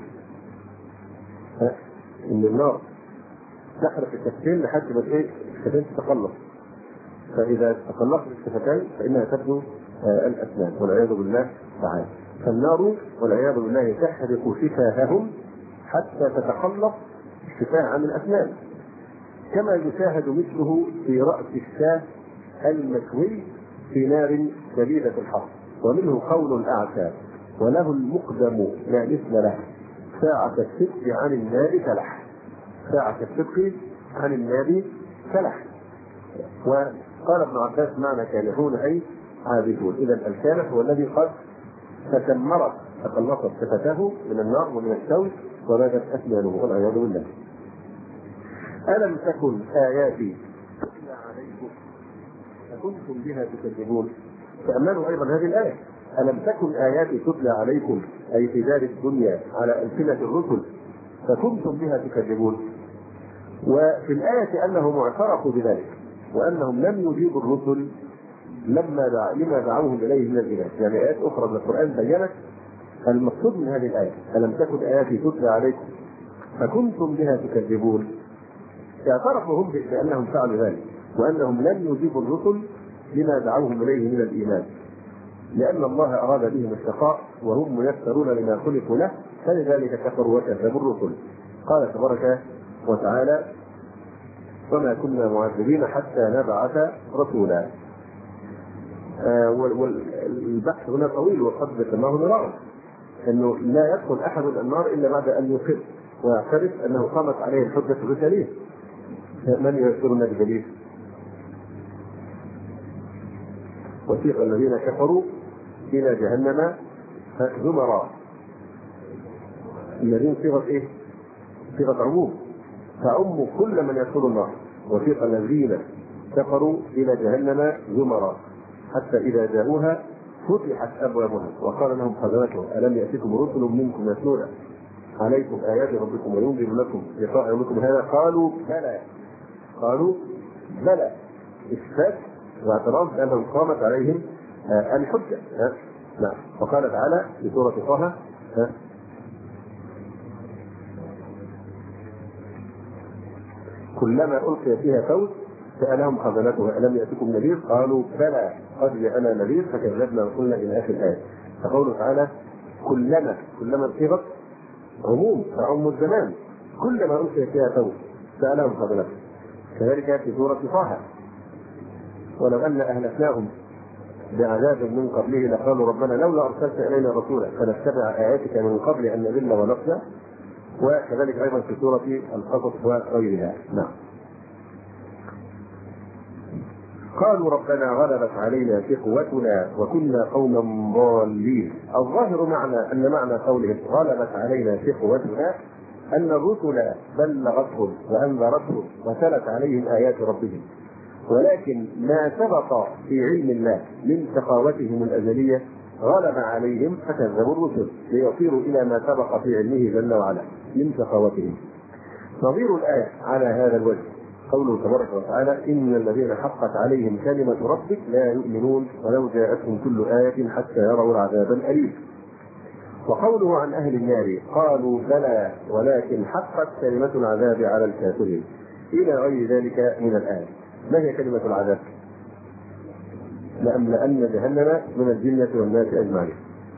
A: ان النار تحرق الشفتين لحد ما الشفتين تتقلص، فاذا تقلصت الشفتين فانها تبدو الاسنان والعياذ بالله تعالى. فالنار والعياذ بالله تحرق شفاههم حتى تتقلص الشفاه عن الاسنان، كما يشاهد مثله في راس الشاه المشوي في نار شديده الحر. ومنه قول الاعشاب وله المقدم لا مثل له ساعة الصدق عن النار كلح. ساعة الصدق عن النار كلح. وقال ابن عباس معنى كالحون اي عابثون. اذا الكالح هو الذي قد تكمرت تقلصت شفتاه من النار ومن الشوي وبدت اسنانه والعياذ بالله. ألم تكن آياتي تتلى عليكم فكنتم بها تكذبون. تأملوا أيضا هذه الآية ألم تكن آياتي تتلى عليكم أي في دار الدنيا على ألسنة الرسل فكنتم بها تكذبون. وفي الآية أنهم اعترفوا بذلك وأنهم لم يجيبوا الرسل لما دعوهم إليه من الإله. يعني آيات أخرى من القرآن بيّنت المقصود من هذه الآية ألم تكن آياتي تتلى عليكم فكنتم بها تكذبون. اعترفوا هم بأنهم فعلوا ذلك وأنهم لم يجيبوا الرسل لما دعوهم إليه من الإيمان، لأن الله أراد بهم الشقاء وهم ميسرون لما خلقوا له، فلذلك كفروا وكذبوا الرسل. قال تبارك وتعالى: وما كنا معذبين حتى نبعث رسولا. والبحث هنا طويل وقد ذكرناه مرارا، انه لا يدخل احد النار الا بعد ان يقر ويعترف انه قامت عليه الحجه الرساليه. من يذكرنا بدليل؟ وسيق الذين كفروا الى جهنم زمرا. الذين صيغه ايه؟ صيغه عموم تعم كل من يدخل النار. وسيق الذين كفروا الى جهنم زمرا حتى اذا جاءوها فتحت ابوابها وقال لهم خزنتها الم ياتكم رسل منكم يتلون عليكم ايات ربكم وينذر لكم لقاء يومكم هذا قالوا بلى اثبات واعتراف بانهم قامت عليهم الحجه. نعم. وقال تعالى في سوره طه: كلما القي فيها فوز سالهم خزنتها الم ياتكم نذير قالوا بلى قد جاءنا نذير فكذبنا وقلنا الى اخر الايه. فقوله تعالى كلما صيغه عموم تعم الزمان، كلما القي فيها فوز سالهم خزنتها. كذلك في سوره طه: ولو ان اهلكناهم بعذاب من قبله لقالوا ربنا لولا ارسلت الينا رسولا فنتبع اياتك من قبل ان نذل ونخزى. وكذلك ايضا في سوره القصص وغيرها. نعم. قالوا ربنا غلبت علينا شقوتنا وكنا قوما ضالين. الظاهر معنى ان معنى قولهم غلبت علينا شقوتنا ان الرسل بلغتهم وانذرتهم وتلت عليهم ايات ربهم، ولكن ما سبق في علم الله من شقاوتهم الازليه غلب عليهم فكذبوا الرسل ليصيروا الى ما سبق في علمه جل وعلا من شقاوتهم. نظير الايه على هذا الوجه قوله تبارك وتعالى: ان الذين حقت عليهم كلمه ربك لا يؤمنون ولو جاءتهم كل ايه حتى يروا العذاب الاليم. وقوله عن اهل النار: قالوا بلى ولكن حقت كلمه العذاب على الكافرين، الى غير ذلك من الايه. ما هي كلمه العذاب؟ لأملأن جهنم من الجنة والناس أجمعين.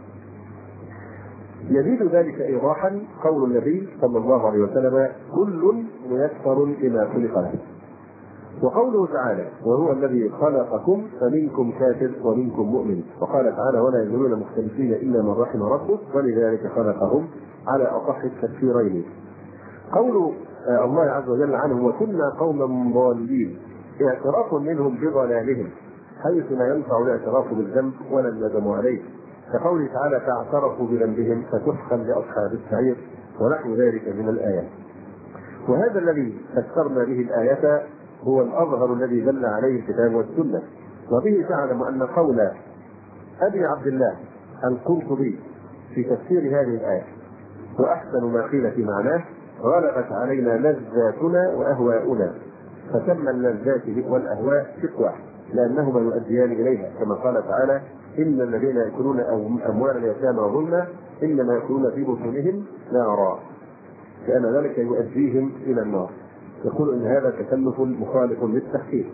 A: يزيد ذلك إيضاحا قول النبي صلى الله عليه وسلم: كل ميسر لما خلق له. وقوله تعالى: وهو الذي خلقكم فمنكم كافر ومنكم مؤمن. وقال تعالى: ولا يزالون مختلفين إلا من رحم ربك ولذلك خلقهم، على أصح التفسيرين. قول الله عز وجل عنهم: وكنا قوما ضالين، اعتراف منهم بضلالهم حيث لا ينفع الاعتراف بالذنب ولا الندم عليه، كقوله تعالى: فاعترفوا بذنبهم فسحقا لاصحاب السعير ونحو ذلك من الايات. وهذا الذي فسرنا به الايه هو الاظهر الذي دل عليه الكتاب والسنه، وبه تعلم ان قول ابي عبد الله القرطبي في تفسير هذه الايه واحسن ما قيل في معناه: غلبت علينا لذاتنا واهواؤنا، فسمى اللذات والاهواء شقوه لأنهما يؤديان إليها، كما قال تعالى: إن الذين يأكلون أموال اليتامى ظلما إنما يأكلون في بطونهم نارا، لأن ذلك يؤديهم إلى النار. يقول إن هذا تكلف مخالف للتحقيق.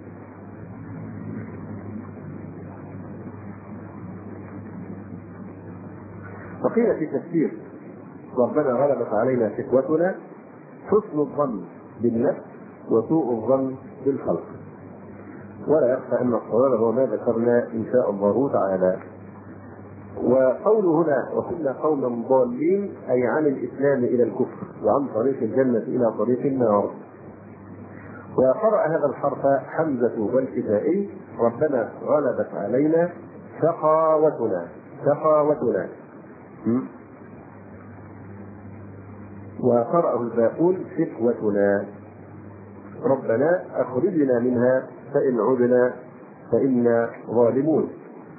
A: وقيل في تفسير ربنا غلبت علينا شقوتنا: حسن الظن بالنفس وسوء الظن بالخلق. ولا يخفى ان الصواب هو ما ذكرنا ان شاء الله تعالى. وقوله هنا: وكنا قوما ضالين، اي عن الاسلام الى الكفر وعن طريق الجنه الى طريق النار. وقرأ هذا الحرف حمزه والكسائي: ربنا غلبت علينا شقاوتنا. وقرأه الباقون: شقوتنا. ربنا اخرجنا منها فإن عدنا فإنا ظالمون.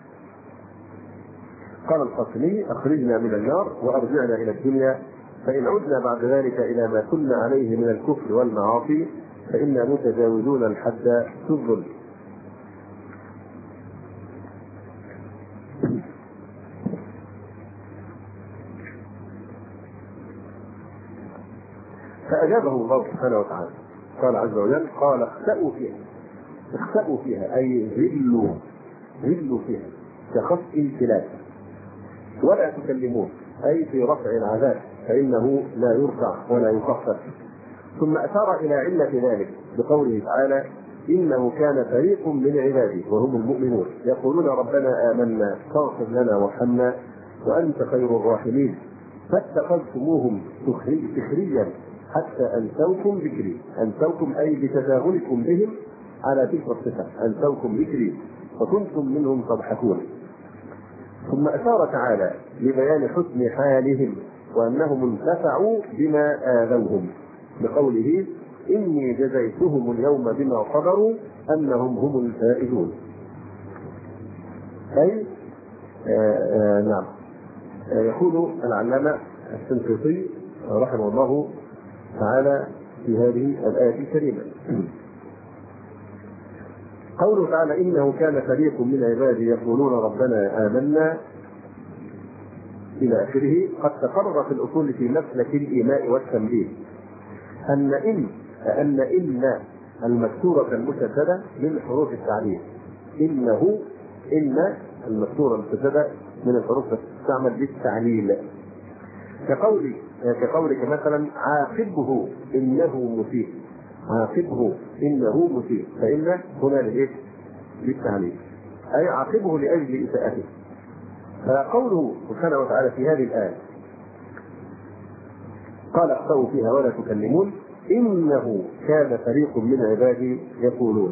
A: قال القاسمي: أخرجنا من النار وأرجعنا إلى الدنيا، فإن عدنا بعد ذلك إلى ما كنا عليه من الكفر والمعاصي فإنا متجاوزون الحد في الظلم. فأجابه الله سبحانه وتعالى قال عز وجل قال اخسأوا فيها أي ذلوا فيها كخسء الكلاب ولا تكلمون أي في رفع العذاب فإنه لا يرفع ولا يخفف. ثم أشار إلى علة ذلك بقوله تعالى إنه كان فريق من عبادي وهم المؤمنون يقولون ربنا آمنا فاغفر لنا وارحمنا وأنت خير الراحمين فاتخذتموهم سخريا حتى أنسوكم ذكري. أنسوكم أي بتجاهلكم بهم على تلك الصفة، أنسوكم ذكري وكنتم منهم تضحكون. ثم أشار تعالى لبيان حسن حالهم وأنهم انتفعوا بما آذوهم بقوله إني جزيتهم اليوم بما صبروا أنهم هم الفائزون. أي نعم. يقول العلامة الشنقيطي رحمه الله تعالى في هذه الآية الكريمة قوله تعالى إنه كان فريق من عبادي يقولون ربنا آمنا إلى آخره. قد تقرر في الأصول في مسلك الإيماء والتنبيه أن المكسورة المشددة من حروف التعليل. إن المكسورة المشددة من الحروف تستعمل بالتعليل كقولك مثلا عاقبه إنه مسيء فإن هنا للتعليل أي عاقبه لأجل إساءته. فقوله سبحانه وتعالى في هذه الآية قال اخسأوا فيها ولا تكلمون إنه كان فريق من عبادي يقولون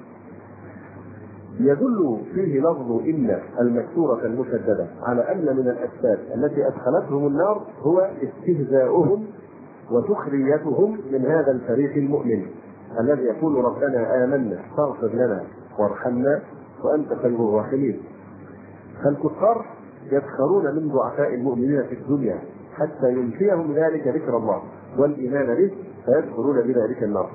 A: يدل فيه لفظ إن المكسورة المشددة على أن من الأسباب التي أدخلتهم النار هو استهزاؤهم وسخريتهم من هذا الفريق المؤمن الذي يقول ربنا آمنا فاغفر لنا وارحمنا وأنت خير الراحمين. فالكفار يسخرون من ضعفاء المؤمنين في الدنيا حتى ينفيهم ذلك ذكر الله والإيمان به فيدخلون بذلك النار.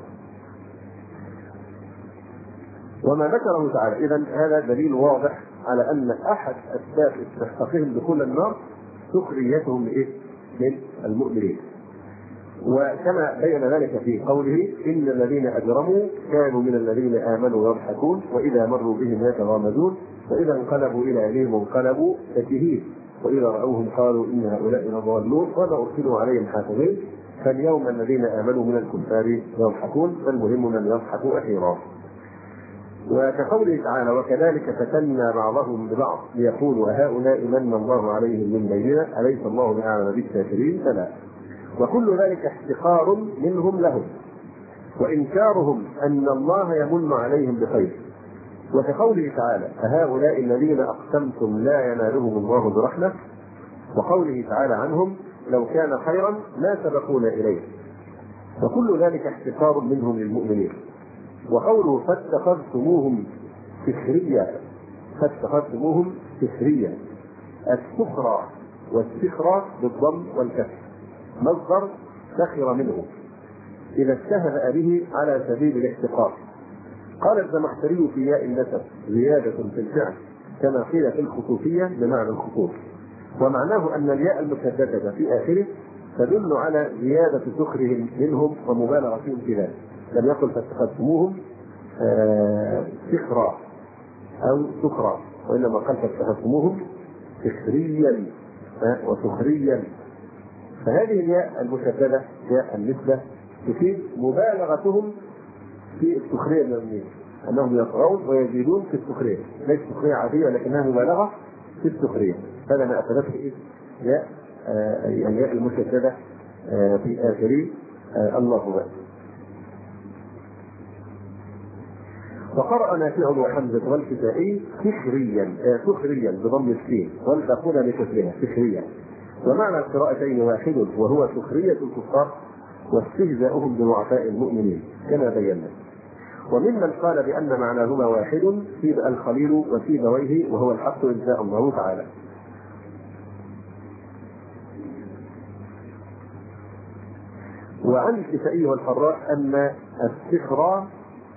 A: وما ذكره تعالى إذن هذا دليل واضح على أن أحد أسباب استحقاقهم دخول النار سخريتهم من المؤمنين. وكما بين ذلك في قوله إن الذين أجرموا كانوا من الذين آمنوا يضحكون وإذا مروا بهم يتغامزون وإذا انقلبوا إلى أهلهم انقلبوا فكهين وإذا رأوهم قالوا إن هؤلاء لضالون وما أرسلوا عليهم حافظين فاليوم الذين آمنوا من الكفار يضحكون فالمهم من يضحك أخيرا. وكقوله تعالى وكذلك فتنا بعضهم ببعض ليقولوا هؤلاء من الله عليهم من بيننا أليس الله بأعلم بالكافرين فلا. وكل ذلك احتقار منهم لهم وإنكارهم أن الله يمن عليهم بخير. وكقوله تعالى أهؤلاء الذين أقسمتم لا ينالهم الله برحمة وقوله تعالى عنهم لو كان خيرا ما سبقونا إليه. وكل ذلك احتقار منهم للمؤمنين. وقوله فاتخذتموهم سخريا السخرى والسخرى بالضم والكسر مصدر سخر منه إذا استهزأ به على سبيل الاحتقار. قال الزمخشري في ياء النسب زيادة في الفعل كما قيل في الخصوصية بمعنى الخصوص ومعناه أن الياء المشددة في آخره تدل على زيادة سخرهم منهم ومبالغتهم في ذلك. لم يقل فاتخذتموهم سخرا أو سخرا وإنما قال فاتخذتموهم سخريا وسخريا. فهذه الياء المشددة ياء النسبة تفيد مبالغتهم في السخرية المؤمنين أنهم يطغون ويزيدون في السخرية ليس سخرية عادية ولكنها مبالغة في السخرية. هذا ما أفادته ياء الياء المشددة في آخر الله أكبر. وقرأ نافع وحمزة والكسائي سخريا بضم السين والباقون بكسرها سخريا. ومعنى القراءتين واحد وهو سخرية الكفار واستهزاؤهم بضعفاء المؤمنين كما بينا. وممن قال بأن معناهما واحد في الخليل وسيبويه وهو الحق إن شاء الله تعالى. وعن الكسائي والفراء أن السخرى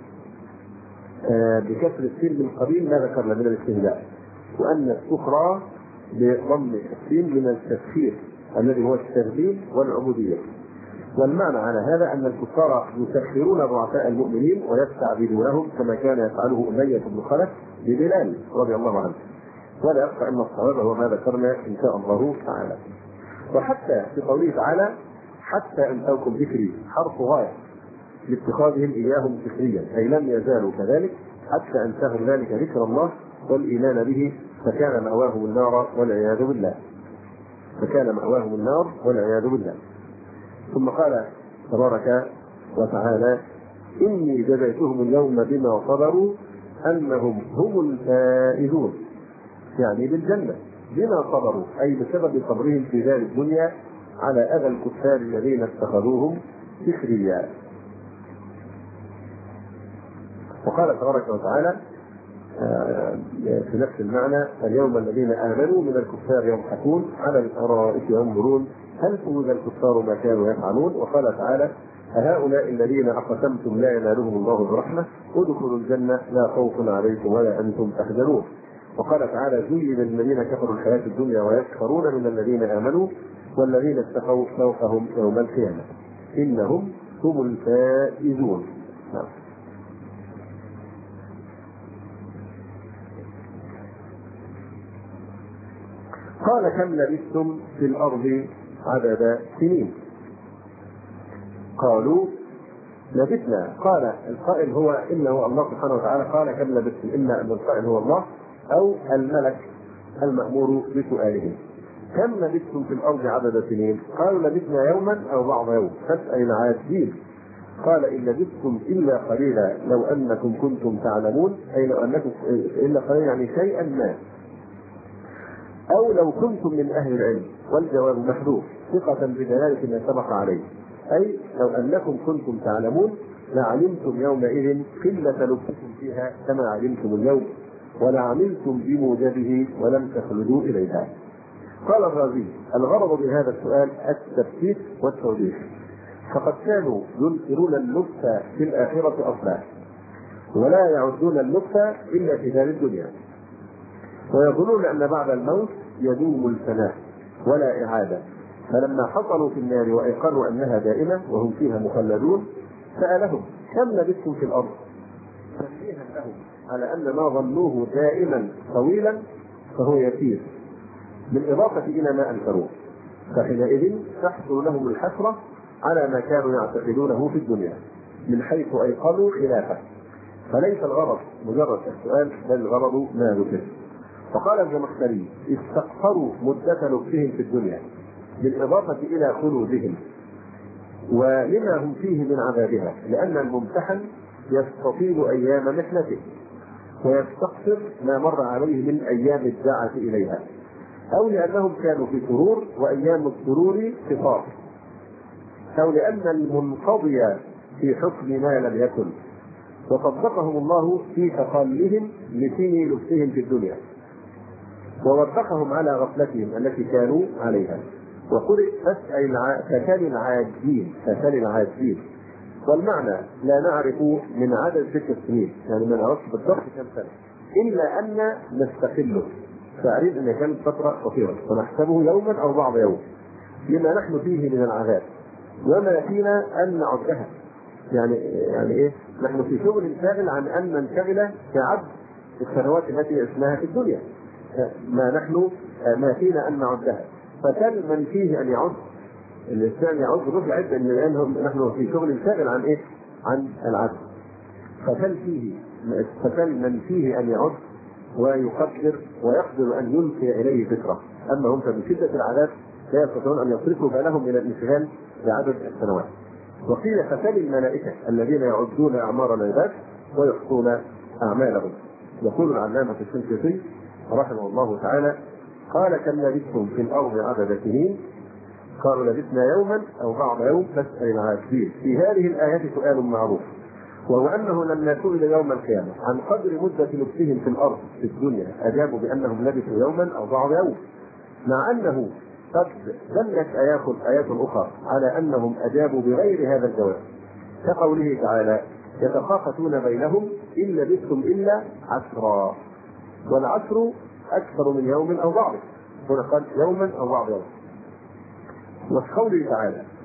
A: بكسر السين من قبيل ما ذكرنا من الاستهزاء وأن السخرى بضم السين من التسخير الذي هو التغليل والعبودية. والمعنى على هذا أن الكفار يسخرون ضعفاء المؤمنين ويستعبدونهم كما كان يفعله أمية بن خلف ببلال رضي الله عنه. ولا يخفى أن الصواب هو ما ذكرنا إن شاء الله تعالى. وحتى في قوله تعالى حتى أنسوكم ذكري حرف غاية لاتخاذهم إياهم سخريا، أي لم يزالوا كذلك حتى أنساهم ذلك ذكر الله والإيمان به، فكان مأواهم النار والعياذ بالله. فكان مأواهم النار والعياذ بالله. ثم قال تبارك وتعالى إني جزيتهم اليوم بما صبروا أنهم هم الفائزون، يعني بالجنة بما صبروا، أي بسبب صبرهم في دار الدنيا على أذى الكفار الذين اتخذوهم سخريا. وقال تبارك وتعالى في نفس المعنى اليوم الذين آمنوا من الكفار يضحكون على الأرائك ينظرون هل فوز الكفار ما كانوا يفعلون. وقال تعالى هؤلاء الذين أقسمتم لا ينالهم الله برحمة ادخلوا الجنة لا خوف عليكم ولا أنتم تحزنون. وقال تعالى زين للذين كفروا الحياة الدنيا ويسخرون من الذين آمنوا والذين اتقوا فوقهم يوم القيامة إنهم هم الفائزون. قال كم لبثتم في الأرض عدد سنين؟ قالوا لبثنا. قال القائل هو إنه الله سبحانه وتعالى قال كم لبثتم، إما أن القائل هو الله أو الملك المأمور بسؤالهم. كم لبثتم في الأرض عدد سنين؟ قالوا لبثنا يوما أو بعض يوم فاسأل العادين. قال إن لبثتم إلا قليلا لو أنكم كنتم تعلمون، أي لو أنكم إلا قليلا يعني شيئا ما، أو لو كنتم من أهل العلم، والجواب محذوف ثقة بدلالة ما سبق عليه، أي لو أنكم كنتم تعلمون لعلمتم يومئذ قلة لبثكم فيها كما علمتم اليوم ولعملتم بموجبه ولم تخلدوا إليها. قال الرازي الغرض بهذا السؤال التثبيت والتوضيح، فقد كانوا ينكرون اللبث في الآخرة أصلا ولا يعدون اللبث إلا في دار الدنيا، ويظنون أن بعد الموت يدوم الفناء ولا إعادة. فلما حصلوا في النار وأيقنوا أنها دائمة وهم فيها مخلدون سألهم كم لبثتم في الأرض؟ تنبيها لهم على أن ما ظنوه دائما طويلا فهو يسير بالإضافة إلى ما أنكروه، فحينئذ تحصل لهم الحسرة على ما كانوا يعتقدونه في الدنيا من حيث أيقنوا خلافه. فليس الغرض مجرد السؤال بل الغرض ما ذكر. فقال الزمخشري استقصروا مدة لبثهم في الدنيا بالإضافة إلى خلودهم ولما هم فيه من عذابها، لأن الممتحن يستطيل أيام محنته ويستقصر ما مر عليه من أيام الدعوة إليها، أو لأنهم كانوا في سرور وأيام السرور قصار، أو لأن المنقضي في حكم ما لم يكن، وصدقهم الله في تقلهم لسن لبثهم في الدنيا ووبخهم على غفلتهم التي كانوا عليها. وقل فسل العاجين، والمعنى لا نعرف من عدد تلك السنين، يعني ما نعرفش بالضبط كم سنة، إلا أن نستقله، فأريد أن كانت فترة قصيرة ونحسبه يوما أو بعض يوم لما نحن فيه من العذاب وما فينا أن نعدها. يعني إيه؟ نحن في شغل شاغل عن أن ننشغل في عد السنوات التي عشناها في الدنيا، ما فينا أن نعدها. فكان من فيه أن يعد الإنسان يعد رفع عدة لأنهم نحن في شغل شاغل عن إيه؟ عن العد. فكان من فيه أن يعد ويقدر ويقدر أن يلقي إليه فكرة، أما هم فمن شدة العذاب لا يستطيعون أن يصرفوا بالهم إلى الانشغال بعدد السنوات. وقيل فسل الملائكة الذين يعدون أعمار العباد ويحصون أعمالهم. يقول العلامة الشنقيطي رحمه الله تعالى قال كم لبثتم في الأرض عدد سنين؟ قالوا لبثنا يوما أو بعض يوم فاسأل العاجين. في هذه الآية سؤال معروف، وهو أنه لما سئل يوم القيامة عن قدر مدة لبثهم في الأرض في الدنيا أجابوا بأنهم لبثوا يوما أو بعض يوم، مع أنه قد دلت آيات أخرى على أنهم أجابوا بغير هذا الجواب، كقوله تعالى يتخافتون بينهم إن لبثتم إلا عشرا، والعشر أكثر من يوم أو بعض، هنا قال يوما أو بعض يوم. وفي قوله تعالى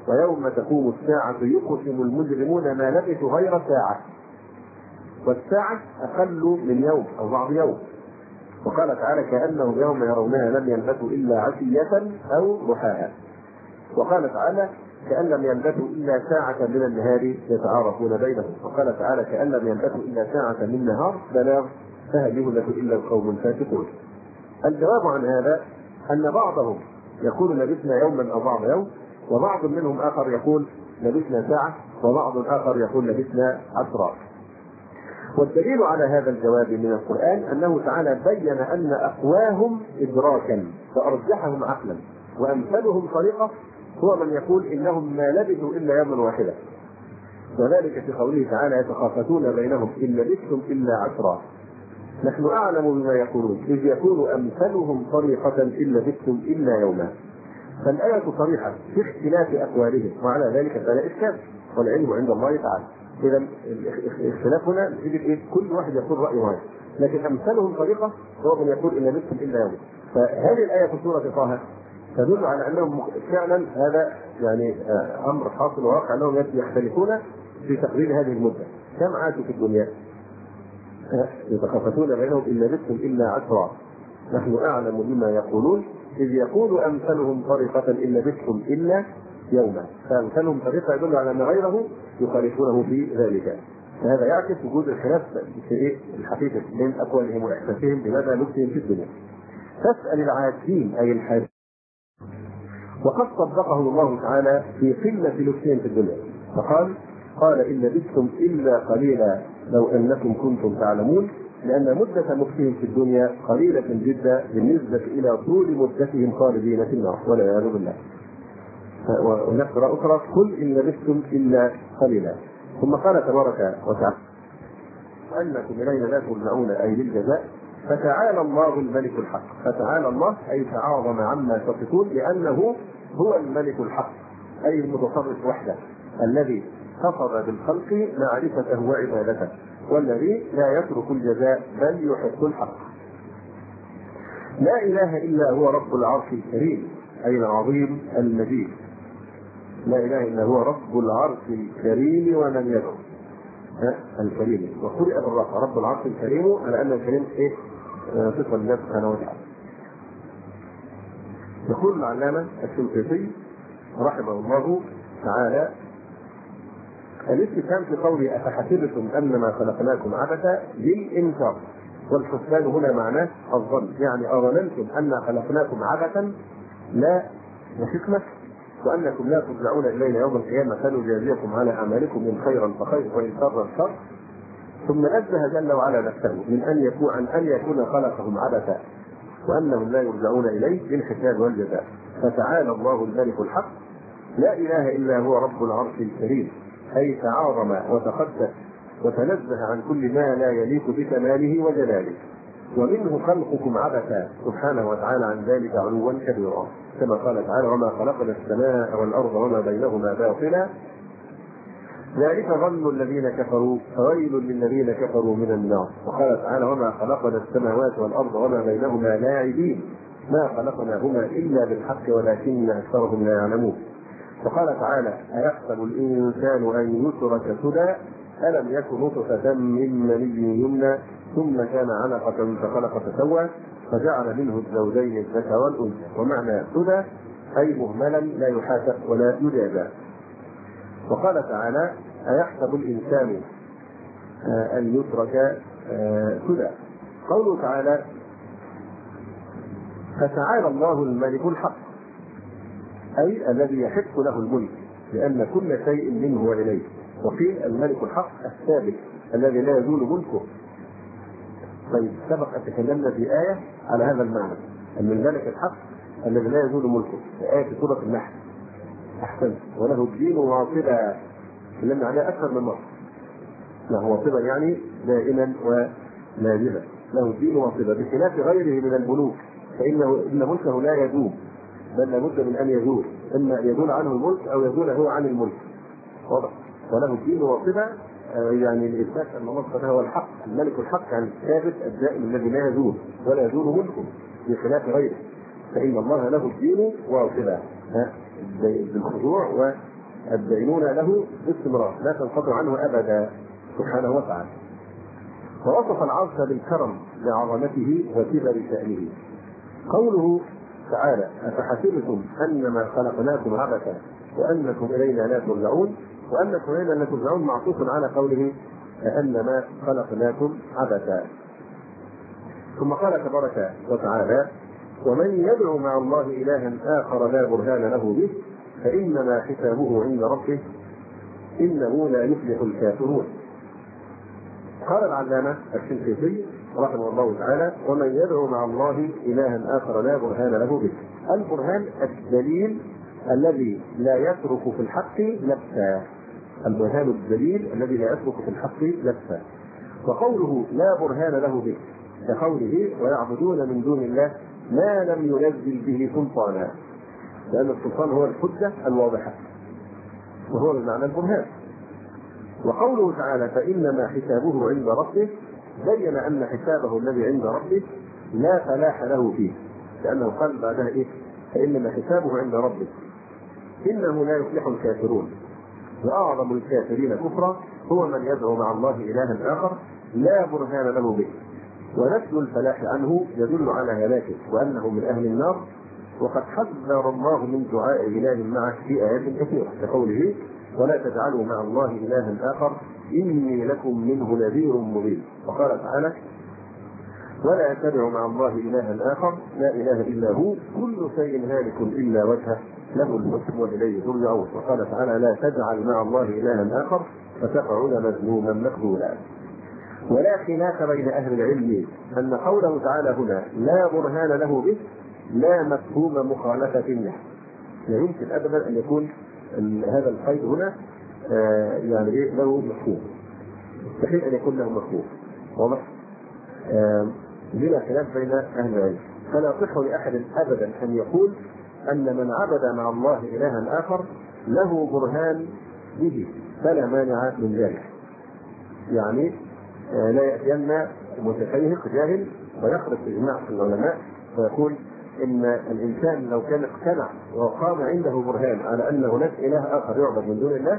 A: ويوم تقوم الساعة يقسم المجرمون ما لبثوا غير ساعة، والساعة أقل من يوم أو بعض يوم. وقال تعالى كأنهم يوم يرونها لم يلبثوا إلا عشية أو ضحاها. وقال تعالى كأن لم يلبثوا إلا ساعة من النهار يتعارفون بينهم. وقال تعالى كأن لم يلبثوا إلا ساعة من نهار بلاغ فهل يهلك إلا القوم الفاسقون. الجواب عن هذا أن بعضهم يقول لبثنا يوما أو بعض يوم، وبعض منهم آخر يقول لبثنا ساعة، وبعض آخر يقول لبثنا عشرة. والدليل على هذا الجواب من القرآن أنه تعالى بين أن أقواهم إدراكا فأرجحهم عقلا، وأمثلهم طريقة هو من يقول إنهم ما لبثوا إلا يوما واحدا، وذلك في قوله تعالى يتخافتون بينهم إن لبثتم إلا عشرا نحن أعلم بما يقولون إذ يكون أمثلهم طريقة إن لبثتم إلا يوما. فالآية صريحة في اختلاف أقوالهم، وعلى ذلك فلا إشكال والعلم عند الله تعالى. إذا الاختلاف هنا يجب كل واحد يقول رأيه واحد، لكن أمثلهم طريقة هو من يقول إن لبثتم إلا يوما. فهذه الآية في سورة طه تدل على أنهم فعلا هذا يعني أمر حاصل وواقع، أنهم يختلفون في تقرير هذه المدة. كم عاشوا في الدنيا؟ يتخافتون بينهم إن لبثتم إلا عشرا نحن أعلم بما يقولون إذ يقول أمثلهم طريقة إن لبثتم إلا يوما. فأمثلهم طريقة يدل على أن غيره يخالفونه في ذلك. فهذا يعكس وجود الخلاف في الحقيقة بين أقوالهم وإحساسهم بمدى لبثهم في الدنيا. فاسأل العادين أي الحاجين. وقد صدقه الله تعالى في قلة لبثهم في الدنيا، قال إن لبثتم إلا قليلا لو أنكم كنتم تعلمون، لأن مدة مكثهم في الدنيا قليلة جدا بالنسبة إلى طول مدتهم خالدين في النار والعياذ بالله. ونقرأ أخرى قل إن لبثتم إلا قليلا. ثم قال تبارك وتعالى أنكم إلينا لا ترجعون أي للجزاء. فتعالى الله الملك الحق. فتعالى الله أي تعاظم عما تصفون، لأنه هو الملك الحق أي المتصرف وحده الذي قصد بالخلق معرفته وعبادته، والذي لا يترك الجزاء بل يحب الحق. لا إله إلا هو رب العرش الكريم أي العظيم المجيد. لا إله إلا هو رب العرش الكريم ومن يدعو الكريم، وقرئ بالرفع رب العرش الكريم على أن الكريم صفة لله سبحانه وتعالى. يقول العلامة الشنقيطي رحمه الله تعالى الاستفهام في قوله أفحسبتم أنما خلقناكم عبثا للإنكار، والحسبان هنا معناه الظن، يعني أظننتم أن خلقناكم عبثا لا وحكمة، وأنكم لا ترجعون إلينا يوم القيامة فنجازيكم على أعمالكم من خيرا فخير وإن شرا شر. ثم نزه جل وعلا نفسه من أن يكون خلقهم عبثا وأنهم لا يرجعون إليه بالحساب والجزاء. فتعالى الله الملك الحق. لا إله إلا هو رب العرش الكريم أي تعاظم وتقدس وتنزه عن كل ما لا يليق بكماله وجلاله، ومنه خلقكم عبثا سبحانه وتعالى عن ذلك علوا كبيرا، كما قال تعالى وما خلقنا السماء والأرض وما بينهما باطلا ذلك ظن الذين كفروا فويل للذين كفروا من النار. وقال تعالى وما خلقنا السماوات والأرض وما بينهما لاعبين ما خلقناهما إلا بالحق ولكن أكثرهم لا يعلمون. وقال تعالى أيحسب الإنسان أن يترك سدى ألم يكن نطفة من مني يمنى ثم كان علقة فخلق فسوى فجعل منه الزوجين الذكر والأنثى. ومعنى سدى أي مهملا لا يحاسب ولا يجازى. وقال تعالى أيحسب الإنسان أن يترك سدى. قوله تعالى فتعالى الله الملك الحق أي الذي يحق له الملك لأن كل شيء منه وإليه. وقيل الملك الحق الثابت الذي لا يزول ملكه. طيب سبق أن تكلمنا في آية على هذا المعنى أن الملك الحق الذي لا يزول ملكه في آية سورة النحل. أحسنت. وله الدين واصبا تكلمنا عليها أكثر من مرة. له واصبا يعني دائما ولازما، له الدين واصبا بخلاف غيره من الملوك فإن ملكه لا يدوم بل لابد من أن يزول، إما يزول عنه الملك أو يزول هو عن الملك. واضح. وله الدين واصبا يعني الإثبات أن الله سبحانه هو الحق الملك الحق عن الثابت الدائم الذي لا يزول ولا يزول ملكه بخلاف غيره، فإن الله له الدين واصبا بالخضوع الدائنون له باستمرار لا تنقطع عنه أبدا سبحانه وتعالى. ووصف العرش بالكرم لعظمته وكبر شأنه. قوله تعالى: أفحسبتم أنما خلقناكم عبثا وأنكم إلينا لا ترجعون، وأنكم إلينا لا ترجعون معطوف على قوله أنما خلقناكم عبثا. ثم قال تبارك وتعالى: ومن يدعو مع الله إلها آخر لا برهان له به فإنما حسابه عند ربه إنه لا يفلح الكافرون. قال العلامة الشنقيطي رحمه الله تعالى: ومن يدعو مع الله إلها آخر لا برهان له به. البرهان الدليل الذي لا يترك في الحق لبسا. البرهان الدليل الذي لا يترك في الحق لبسا. وقوله لا برهان له به كقوله: ويعبدون من دون الله ما لم ينزل به سلطانا، لأن السلطان هو الحجة الواضحة وهو بمعنى البرهان. وقوله تعالى: فإنما حسابه عند ربه بين أن حسابه الذي عند ربه لا فلاح له فيه، لأنه قال بعدها إيه؟ فإنما حسابه عند ربه إنه لا يفلح الكافرون. وأعظم الكافرين كفرا هو من يدعو مع الله إلها آخر لا برهان له به. ونفي الفلاح عنه يدل على هلاكه وأنه من أهل النار. وقد حذر الله من دعاء إله معه في آيات كثيرة كقوله: ولا تجعلوا مع الله إلها آخر إني لكم منه نذير مبين. وقال تعالى: ولا تدعوا مع الله إلها آخر لا إله إلا هو كل شيء هالك إلا وجهه له الحكم وإليه ترجعون. وقال تعالى: لا تجعل مع الله إلها آخر فتقعد مذموما مخذولا. ولا خلاف بين أهل العلم أن قوله تعالى هنا لا برهان له به لا مفهوم مخالفة له. لا يمكن أبدا أن يكون هذا القيد هنا يعني إيه له مفهوم، مستحيل أن يكون له مفهوم واضح. بلا خلاف بين أهل العلم. فلا يصح لأحد أبدا أن يقول أن من عبد مع الله إلها آخر له برهان به، فلا مانع من ذلك. يعني لا يأتين متشيهق جاهل ويخرج إجماع في العلماء ويقول إن الإنسان لو كان اقتنع وقام عنده برهان على أن هناك إله آخر يعبد من دون الله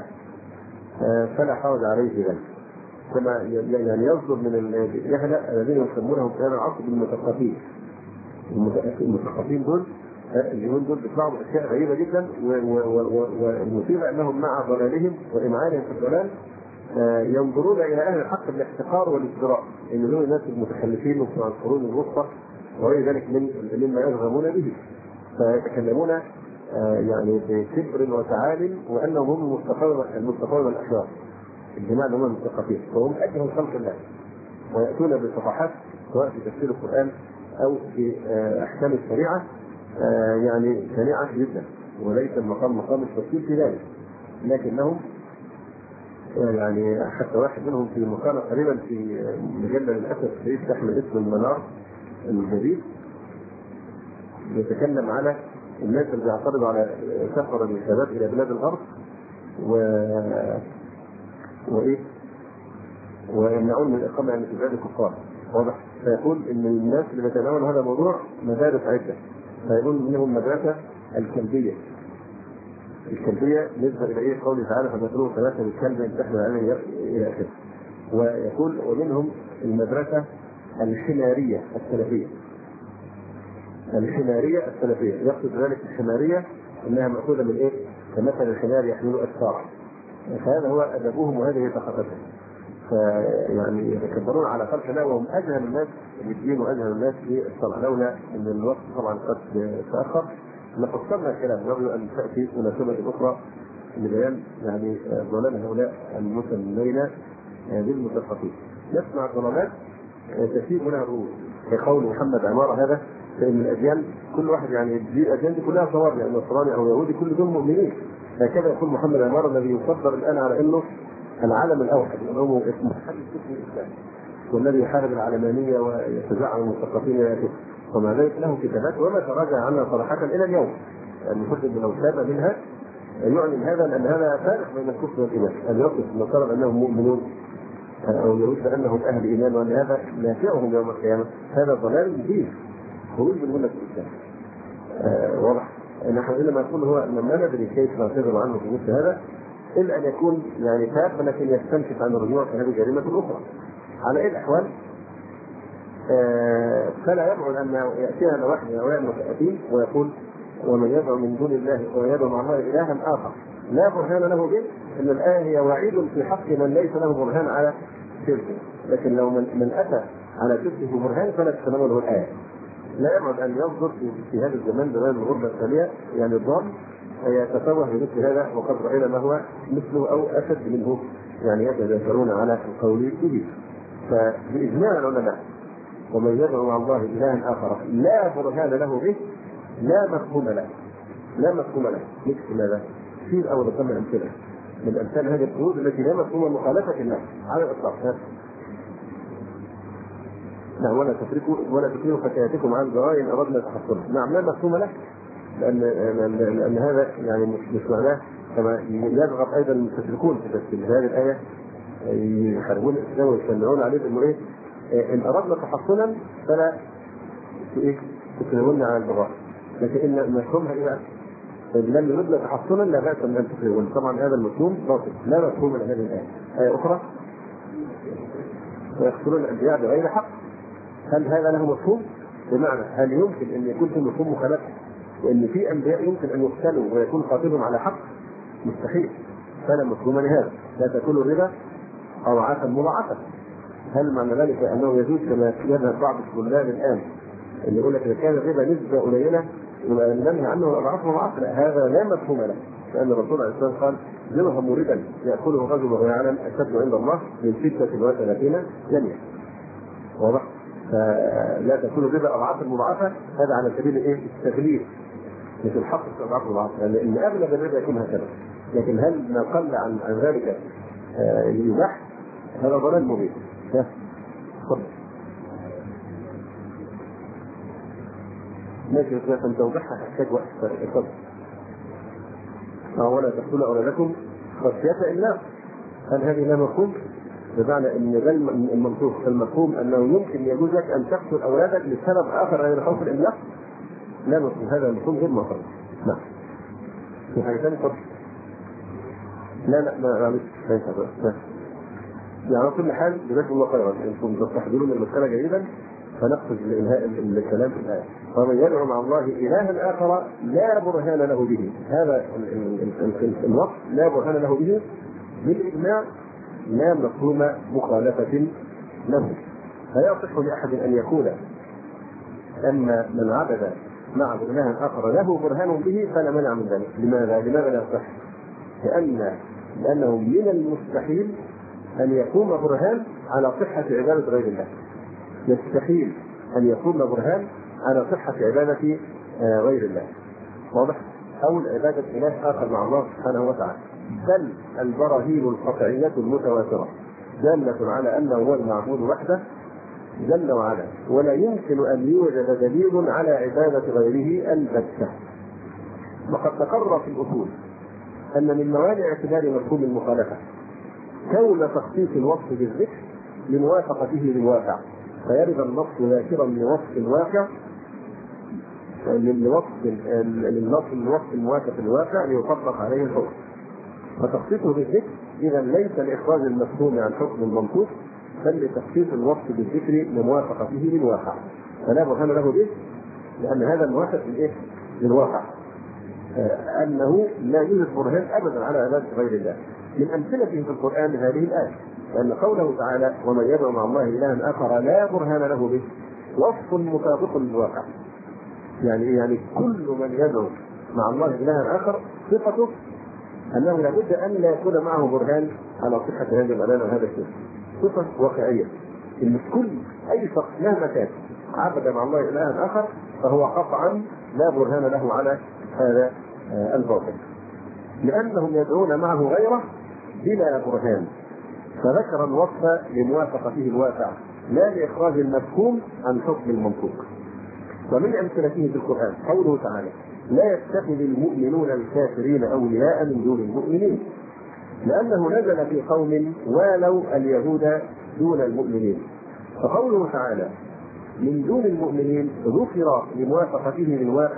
A: فلا حرج عليه في ذلك. كما يعني يصدر من الجهلة الذين يسمونهم في هذا العصر بالمثقفين. المثقفين دول اليومين دول بيطلعوا بأشياء غريبة جدا، والمصيبة أنهم مع ضلالهم وإمعانهم في الضلال ينظرون إلى أهل الحق بالاحتقار والازدراء، إن دول الناس المتخلفين وبتوع القرون الوسطى وغير ذلك مما يرغبون به، فيتكلمون يعني بكبر وتعال وأنهم هم المستقيمون الأشرار، الجماعة هم المثقفين، وهم أجهل خلق الله، ويأتون بصفحات سواء في تفسير القرآن أو في أحكام الشريعة يعني شنيعة جدا، وليس المقام مقام التفسير في ذلك، لكنهم يعني حتى واحد منهم في مقالة قريبا في مجلة للأسف الشديد تحمل اسم المنار الجديد يتكلم على الناس اللي بيعترضوا على سفر الشباب إلى بلاد الغرب ويمنعون من الإقامة يعني في بلاد الكفار واضح. فيقول إن الناس اللي بيتناولوا هذا الموضوع مدارس عدة، فيقول منهم مدرسة الكلبية نسبة إلى إيه قوله تعالى: فمثلوا ثلاثة بالكلب إن تحمل عليه إلى آخره. ويقول ومنهم المدرسة الحمارية السلفية. يقصد ذلك الحمارية أنها مأخوذة من إيه؟ كمثل الحمار يحمل أسفار. فهذا هو أدبهم وهذه ثقافتهم. فيعني يتكبرون على خلق الله وهم أجهل الناس بالدين وأجهل الناس في الصلاة. لولا أن الوقت طبعا قد تأخر لفصلنا الكلام، نرجو أن تأتي مناسبة أخرى لبيان يعني ضلال هؤلاء المسلمين بالمثقفين. نسمع ضلالات تسيء منها الرؤوس كقول محمد عمارة هذا، فإن الأديان كل واحد يعني الأديان دي كلها صواب، يعني نصراني أو يهودي كل دول مؤمنين. هكذا يقول محمد عمارة الذي يصدر الآن على أنه العالم الأوحد، أنه اسمه محل اسم الإسلام، والذي يحارب العلمانية ويتزعم المثقفين يأتي، ومع ذلك له كتابات وما تراجع عنها صراحة إلى اليوم. المفروض أنه تاب منها يعلن هذا، لأن هذا فارق بين الكفر والإيمان، أن يصف النصارى بأنهم مؤمنون أو يقول بأنهم أهل إيمان وأن هذا نافعهم يوم القيامة. هذا ضلال مبين خروج من ملة الإسلام واضح. نحن إنما نقول هو أن ما ندري كيف نعتذر عنه في مثل هذا إلا أن يكون يعني تاب لكن يستنكف عن الرجوع في هذه جريمة أخرى. على أي الأحوال فلا يبعد أن يأتينا واحد من أولئك المتأتين ويقول ومن يدعو من دون الله ومن يدعو مع الله إلها آخر لا برهان له به، إن الآية هي وعيد في حق من ليس له برهان على شركه، لكن لو من أتى على شركه برهان فلا تتناول له الآية. لا يبعد أن يصدر في هذا الزمان زمان الغربة الثانية يعني الضال يتفوه بمثل هذا، وقد رأينا ما هو مثله أو أشد منه يعني يتجاسرون على القول به. فبإجماع العلماء ومن يدعو مع الله إلها آخر لا برهان له به لا مفهوم له، لا مفهوم له. مثل ماذا؟ في أول ضمن أمثلة من أمثال هذه القيود التي لا مفهوم مخالفة الناس على الإطلاق. نعم ولا تكرهوا فتياتكم عن البغاء إن أردنا تحصنا. نعم لا مفهوم له، لأن هذا يعني مش معناه كما يضغط أيضا المستشركون في هذه الآية يحاربون الإسلام ويشنعون عليه بأنه إيه إن أردنا تحصنا فلا تكرهون على البغاء، لكن إن مفهومها إيه بقى؟ لم يردنا تحصنا لا بأس من أن تكرهون. طبعا هذا المفهوم باطل لا مفهوم لهذه الآية. آية أخرى ويقتلون الأنبياء بغير حق، هل هذا له مفهوم؟ بمعنى هل يمكن أن يكون في مفهوم مخالفة وأن في أنبياء يمكن أن يقتلوا ويكون قاتلهم على حق؟ مستحيل، فلا مفهوم لهذا. لا تأكلوا الربا أضعافا مضاعفة. هل معنى ذلك أنه يجوز كما يذهب بعض الطلاب الآن اللي يقول لك إذا كان الربا نسبة قليلة ننهي عنه أضعاف مضاعفة؟ هذا لا مفهوم له، لأن الرسول عليه الصلاة والسلام قال درهم ربا يأكله الرجل وهو يعلم أشد عند الله من 36 جنيه. واضح؟ فلا تكون الربا أضعافا مضاعفة، هذا على سبيل التغليب مش الحق أضعاف مضاعفة، لأن أغلب الربا يكون هكذا. لكن هل ما قل عن ذلك يباح؟ هذا ضلال مبين. تفضل. ماشي عشان توضيحها تحتاج وقت. تفضل. ولا تقتلوا أولادكم خشية إملاق. هل هذه لا مفهوم؟ بمعنى ان ده المنطوق المفهوم انه يمكن يجوز لك ان تقتل اولادك لسبب اخر غير خوف الاملاق؟ لا مفهوم، هذا المفهوم غير مفهوم. نعم. في حاجه ثانيه؟ اتفضل. لا ليس يعني على كل حال جزاكم الله خيرا انتم تستحضرون المساله جيدا، فنقصد لانهاء الكلام في الايه. ومن يدعو مع الله الها اخر لا برهان له به، هذا الوصف لا برهان له به بالاجماع لا مفهوم مخالفة له. فلا يصح لأحد أن يقول أن من عبد معه إلها آخر له برهان به فلا منع من ذلك. لماذا لا يصح؟ لأنه من المستحيل أن يقوم برهان على صحة عبادة غير الله. يستحيل أن يقوم برهان على صحة عبادة غير الله. واضح؟ أو عبادة إله آخر مع الله سبحانه وتعالى. بل البراهين القطعية المتواترة دالة على أنه هو المعبود وحده جل وعلا، ولا يمكن أن يوجد دليل على عبادة غيره البتة. وقد تقرر في الأصول أن من موانع اعتبار مفهوم المخالفة كون تخصيص الوصف بالذكر لموافقته للواقع، فيرد النص ذاكرا لوصف الواقع للنص الموافق للواقع ليطبق عليه الحكم. فتخصيصه بالذكر إذا ليس لإخراج المفهوم عن حكم المنطوق، بل لتخصيص الوصف بالذكر لموافقته للواقع، فلا برهان له به لأن هذا الموافق للواقع، أنه لا يوجد برهان أبدا على عبادة غير الله. من أمثلته في القرآن هذه الآية، لأن قوله تعالى ومن يدعو مع الله إلها آخر لا برهان له به وصف مطابق للواقع. يعني كل من يدعو مع الله إلها آخر صفته أنه لابد أن لا يكون معه برهان على صحة هذه العبادة وهذا الشيء، صفة واقعية. إن كل أي شخص مهما كان عبد مع الله إلها آخر فهو قطعا لا برهان له على هذا الباطل، لأنهم يدعون معه غيره بلا برهان، فذكر الوصف لموافقته الواقع لا لإخراج المفهوم عن حكم المنطوق. ومن أمثلته في القرآن قوله تعالى لا يتخذ المؤمنون الكافرين أولياء من دون المؤمنين، لأنه نزل في قوم والوا اليهود دون المؤمنين. فقوله تعالى من دون المؤمنين ذكر لموافقته للواقع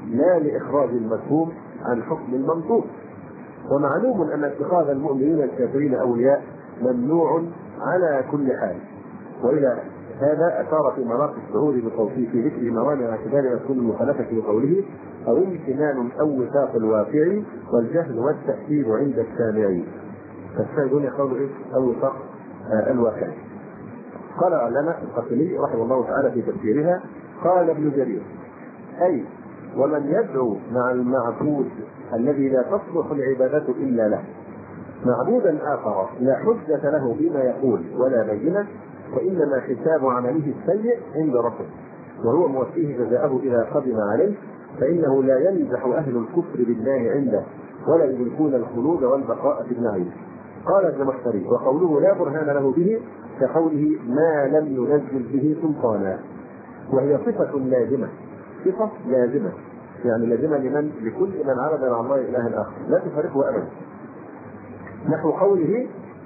A: لا لإخراج المفهوم عن حكم المنطوق. ومعلوم أن اتخاذ المؤمنين الكافرين أولياء ممنوع على كل حال. وإلى هذا أشار في مراقب الشعور بتوصيف في ذكر موانع اعتبار مفهوم المخالفة بقوله أو امتنان أو وفاق الواقع والجهل والتأكيد عند السامعين. فالسائلون يقولوا إيه؟ أو وفاق الواقع. قال العلامة القتلي رحمه الله تعالى في تفسيرها قال ابن جرير أي ومن يدعو مع المعبود الذي لا تصلح العبادة إلا له معبودا آخر لا حجة له بما يقول ولا بينة وإنما حساب عمله السيء عند ربه وهو موفيه جزاءه إذا قدم عليه فإنه لا يمزح أهل الكفر بالله عنده ولا يدركون الخلود والبقاء في النعيم. قال الزمخشري وقوله لا برهان له به كقوله ما لم ينزل به سلطانا، وهي صفة لازمة، صفة لازمة يعني لازمة لكل من عبد مع الله إلها آخر لا تفارقه أبدا. نحو قوله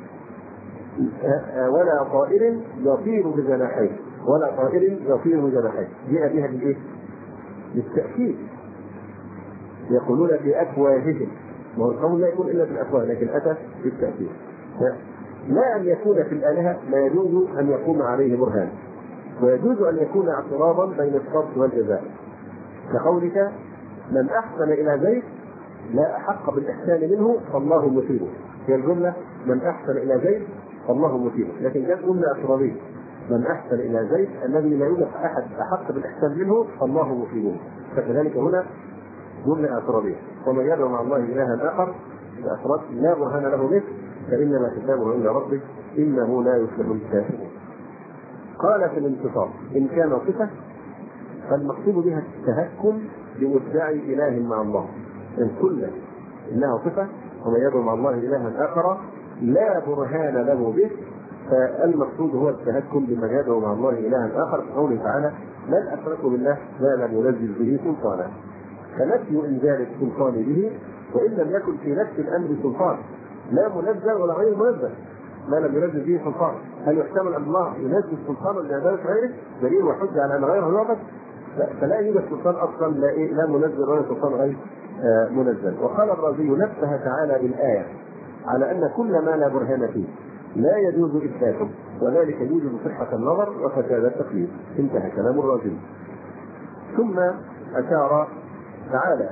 A: ولا طائر يطير بجناحيه، ولا طائر يطير بجناحيه، جاء بها بالإيه؟ بالتأكيد. يقولون في أفواههم، والقول لا يكون إلا في الأفواه لكن أتى بالتأكيد. لا أن يكون في الآلهة ما يجوز أن يقوم عليه برهان، ويجوز أن يكون اعتراضا بين الشرط والجزاء، كقولك من أحسن إلى زيد لا أحق بالإحسان منه فالله مثيبه. هي الجملة من أحسن إلى زيد فالله مثيبه، لكن جاءت جملة اعتراضية من أحسن إلى زيد الذي لا يوجد أحد أحق بالإحسان منه فالله مثيبه. فكذلك هنا جملة اعتراضية ومن يدعو مع الله إلها آخر بأفراد لا برهان له به فإنما حسابه عند ربه إنه لا يفلح الكافرون. قال في الانتصار إن كان صفة فالمقصود بها التهكم بمدعي إله مع الله. إن قلنا إنها صفة ومن يدعو مع الله إلها آخر لا برهان له به فالمقصود هو التهكم بمن يدعو مع الله إلها آخر. قوله تعالى بل أشركوا بالله ما لم ينزل به سلطانا، فنفي إنزال السلطان به وإن لم يكن في نفس الأمر سلطان لا منزل ولا غير منزل ما لم ينزل به سلطان. هل يحتمل أن الله ينزل سلطانا لعبادة غيره دليل وحجة على أن غيره يعبد؟ فلا يوجد سلطان أصلا لا منزل ولا سلطان غير منزل. وقال الرازي نبه تعالى بالآية على أن كل ما لا برهان فيه لا يجوز إثباته وذلك يوجد صحة النظر وفساد التقليد. انتهى كلام الرازي. ثم أشار تعالى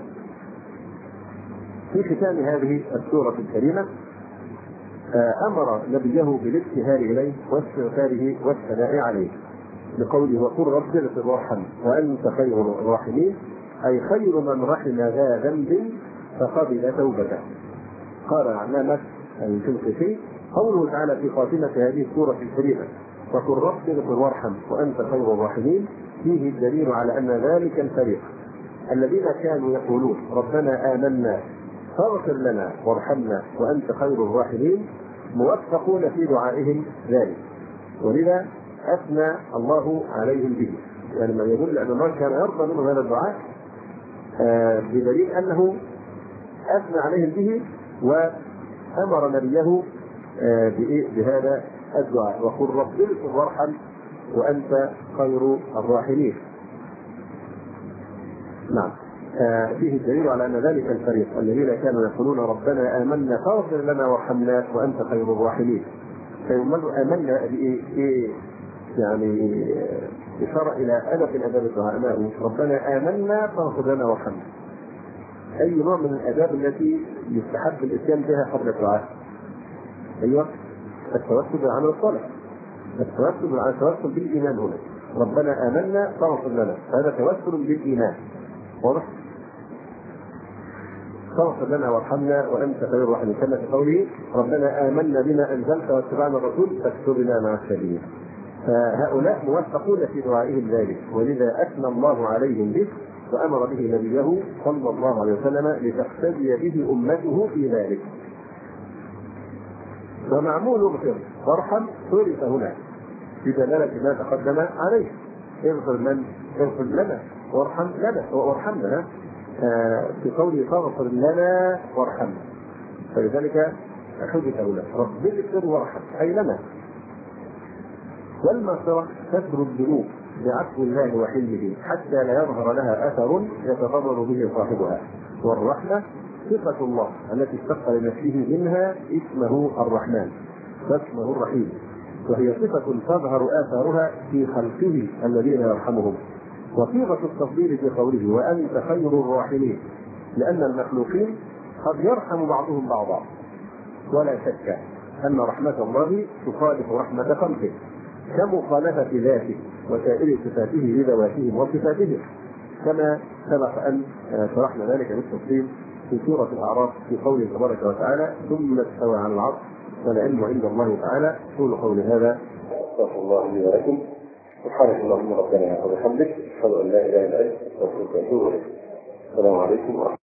A: في ختام هذه السورة الكريمة أمر نبيه بالابتهال إليه واستغفاره والثناء عليه بقوله وقل رب اغفر وارحم وأنت خير الراحمين أي خير من رحم ذا ذنب فقبل توبته. قال العلامة الشنقيطي قوله تعالى في خاتمة هذه السورة الكريمة وقل رب اغفر وارحم وأنت خير الراحمين فيه الدليل على أن ذلك الفريق الذين كانوا يقولون ربنا آمنا فاغفر لنا وارحمنا وأنت خير الراحمين موفقون في دعائهم ذلك، ولذا أثنى الله عليهم به. يعني ما يدل أن الله كان يرضى منهم هذا الدعاء بدليل أنه أثنى عليهم به وأمر نبيه بهذا الدعاء وقل رب اغفر وارحم وأنت خير الراحمين. نعم فيه الدليل على أن ذلك الفريق الذين كانوا يقولون ربنا آمنا فاغفر لنا وارحمنا وأنت خير الراحمين. فيقولوا آمنا بإيه؟ يعني إشارة إلى أدب من آداب الدعاء ربنا آمنا فاغفر لنا وارحمنا. أي نوع من الآداب التي يستحب الإتيان بها قبل الدعاء؟ أيوة التوسل بالعمل الصالح، التوسل بالإيمان. هنا ربنا آمنا فاغفر لنا هذا توسل بالإيمان واضح. فاغفر لنا وارحمنا وأنت خير الراحمين كما في قوله ربنا آمنا بما أنزلت واتبعنا الرسول فاكتبنا مع الشهيدين. فهؤلاء موفقون في دعائهم ذلك ولذا أثنى الله عليهم به وأمر به نبيه صلى الله عليه وسلم لتقتدي به أمته في ذلك. ومعمول اغفر وارحم صرف هنا بدلالة ما تقدم عليه. اغفر لنا وارحم لنا وارحمنا في قوله فاغفر لنا وارحمنا، فلذلك حدث هنا رب اغفر وارحم أي لنا. والمغفرة ستر الذنوب بعفو الله وحلمه حتى لا يظهر لها أثر يتضرر به صاحبها. والرحمة صفة الله التي اشتق لنفسه منها اسمه الرحمن واسمه الرحيم، وهي صفة تظهر آثارها في خلقه الذين يرحمهم. وصيغة التفضيل في قوله وأنت خير الراحمين، لأن المخلوقين قد يرحم بعضهم بعضا، ولا شك أن رحمة الله تخالف رحمة خلقه كمخالفة ذاته وسائر صفاته لذواتهم وصفاتهم، كما سبق أن شرحنا ذلك بالتفصيل في سورة الأعراف في قوله تبارك وتعالى ثم استوى على العرش والعلم عند الله تعالى. أقول قولي هذا أستغفر الله لي ولكم، سبحانك اللهم ربنا وبحمدك، أشهد أن لا إله إلا أنت، أستغفرك وأتوب إليك. السلام عليكم ورحمة الله.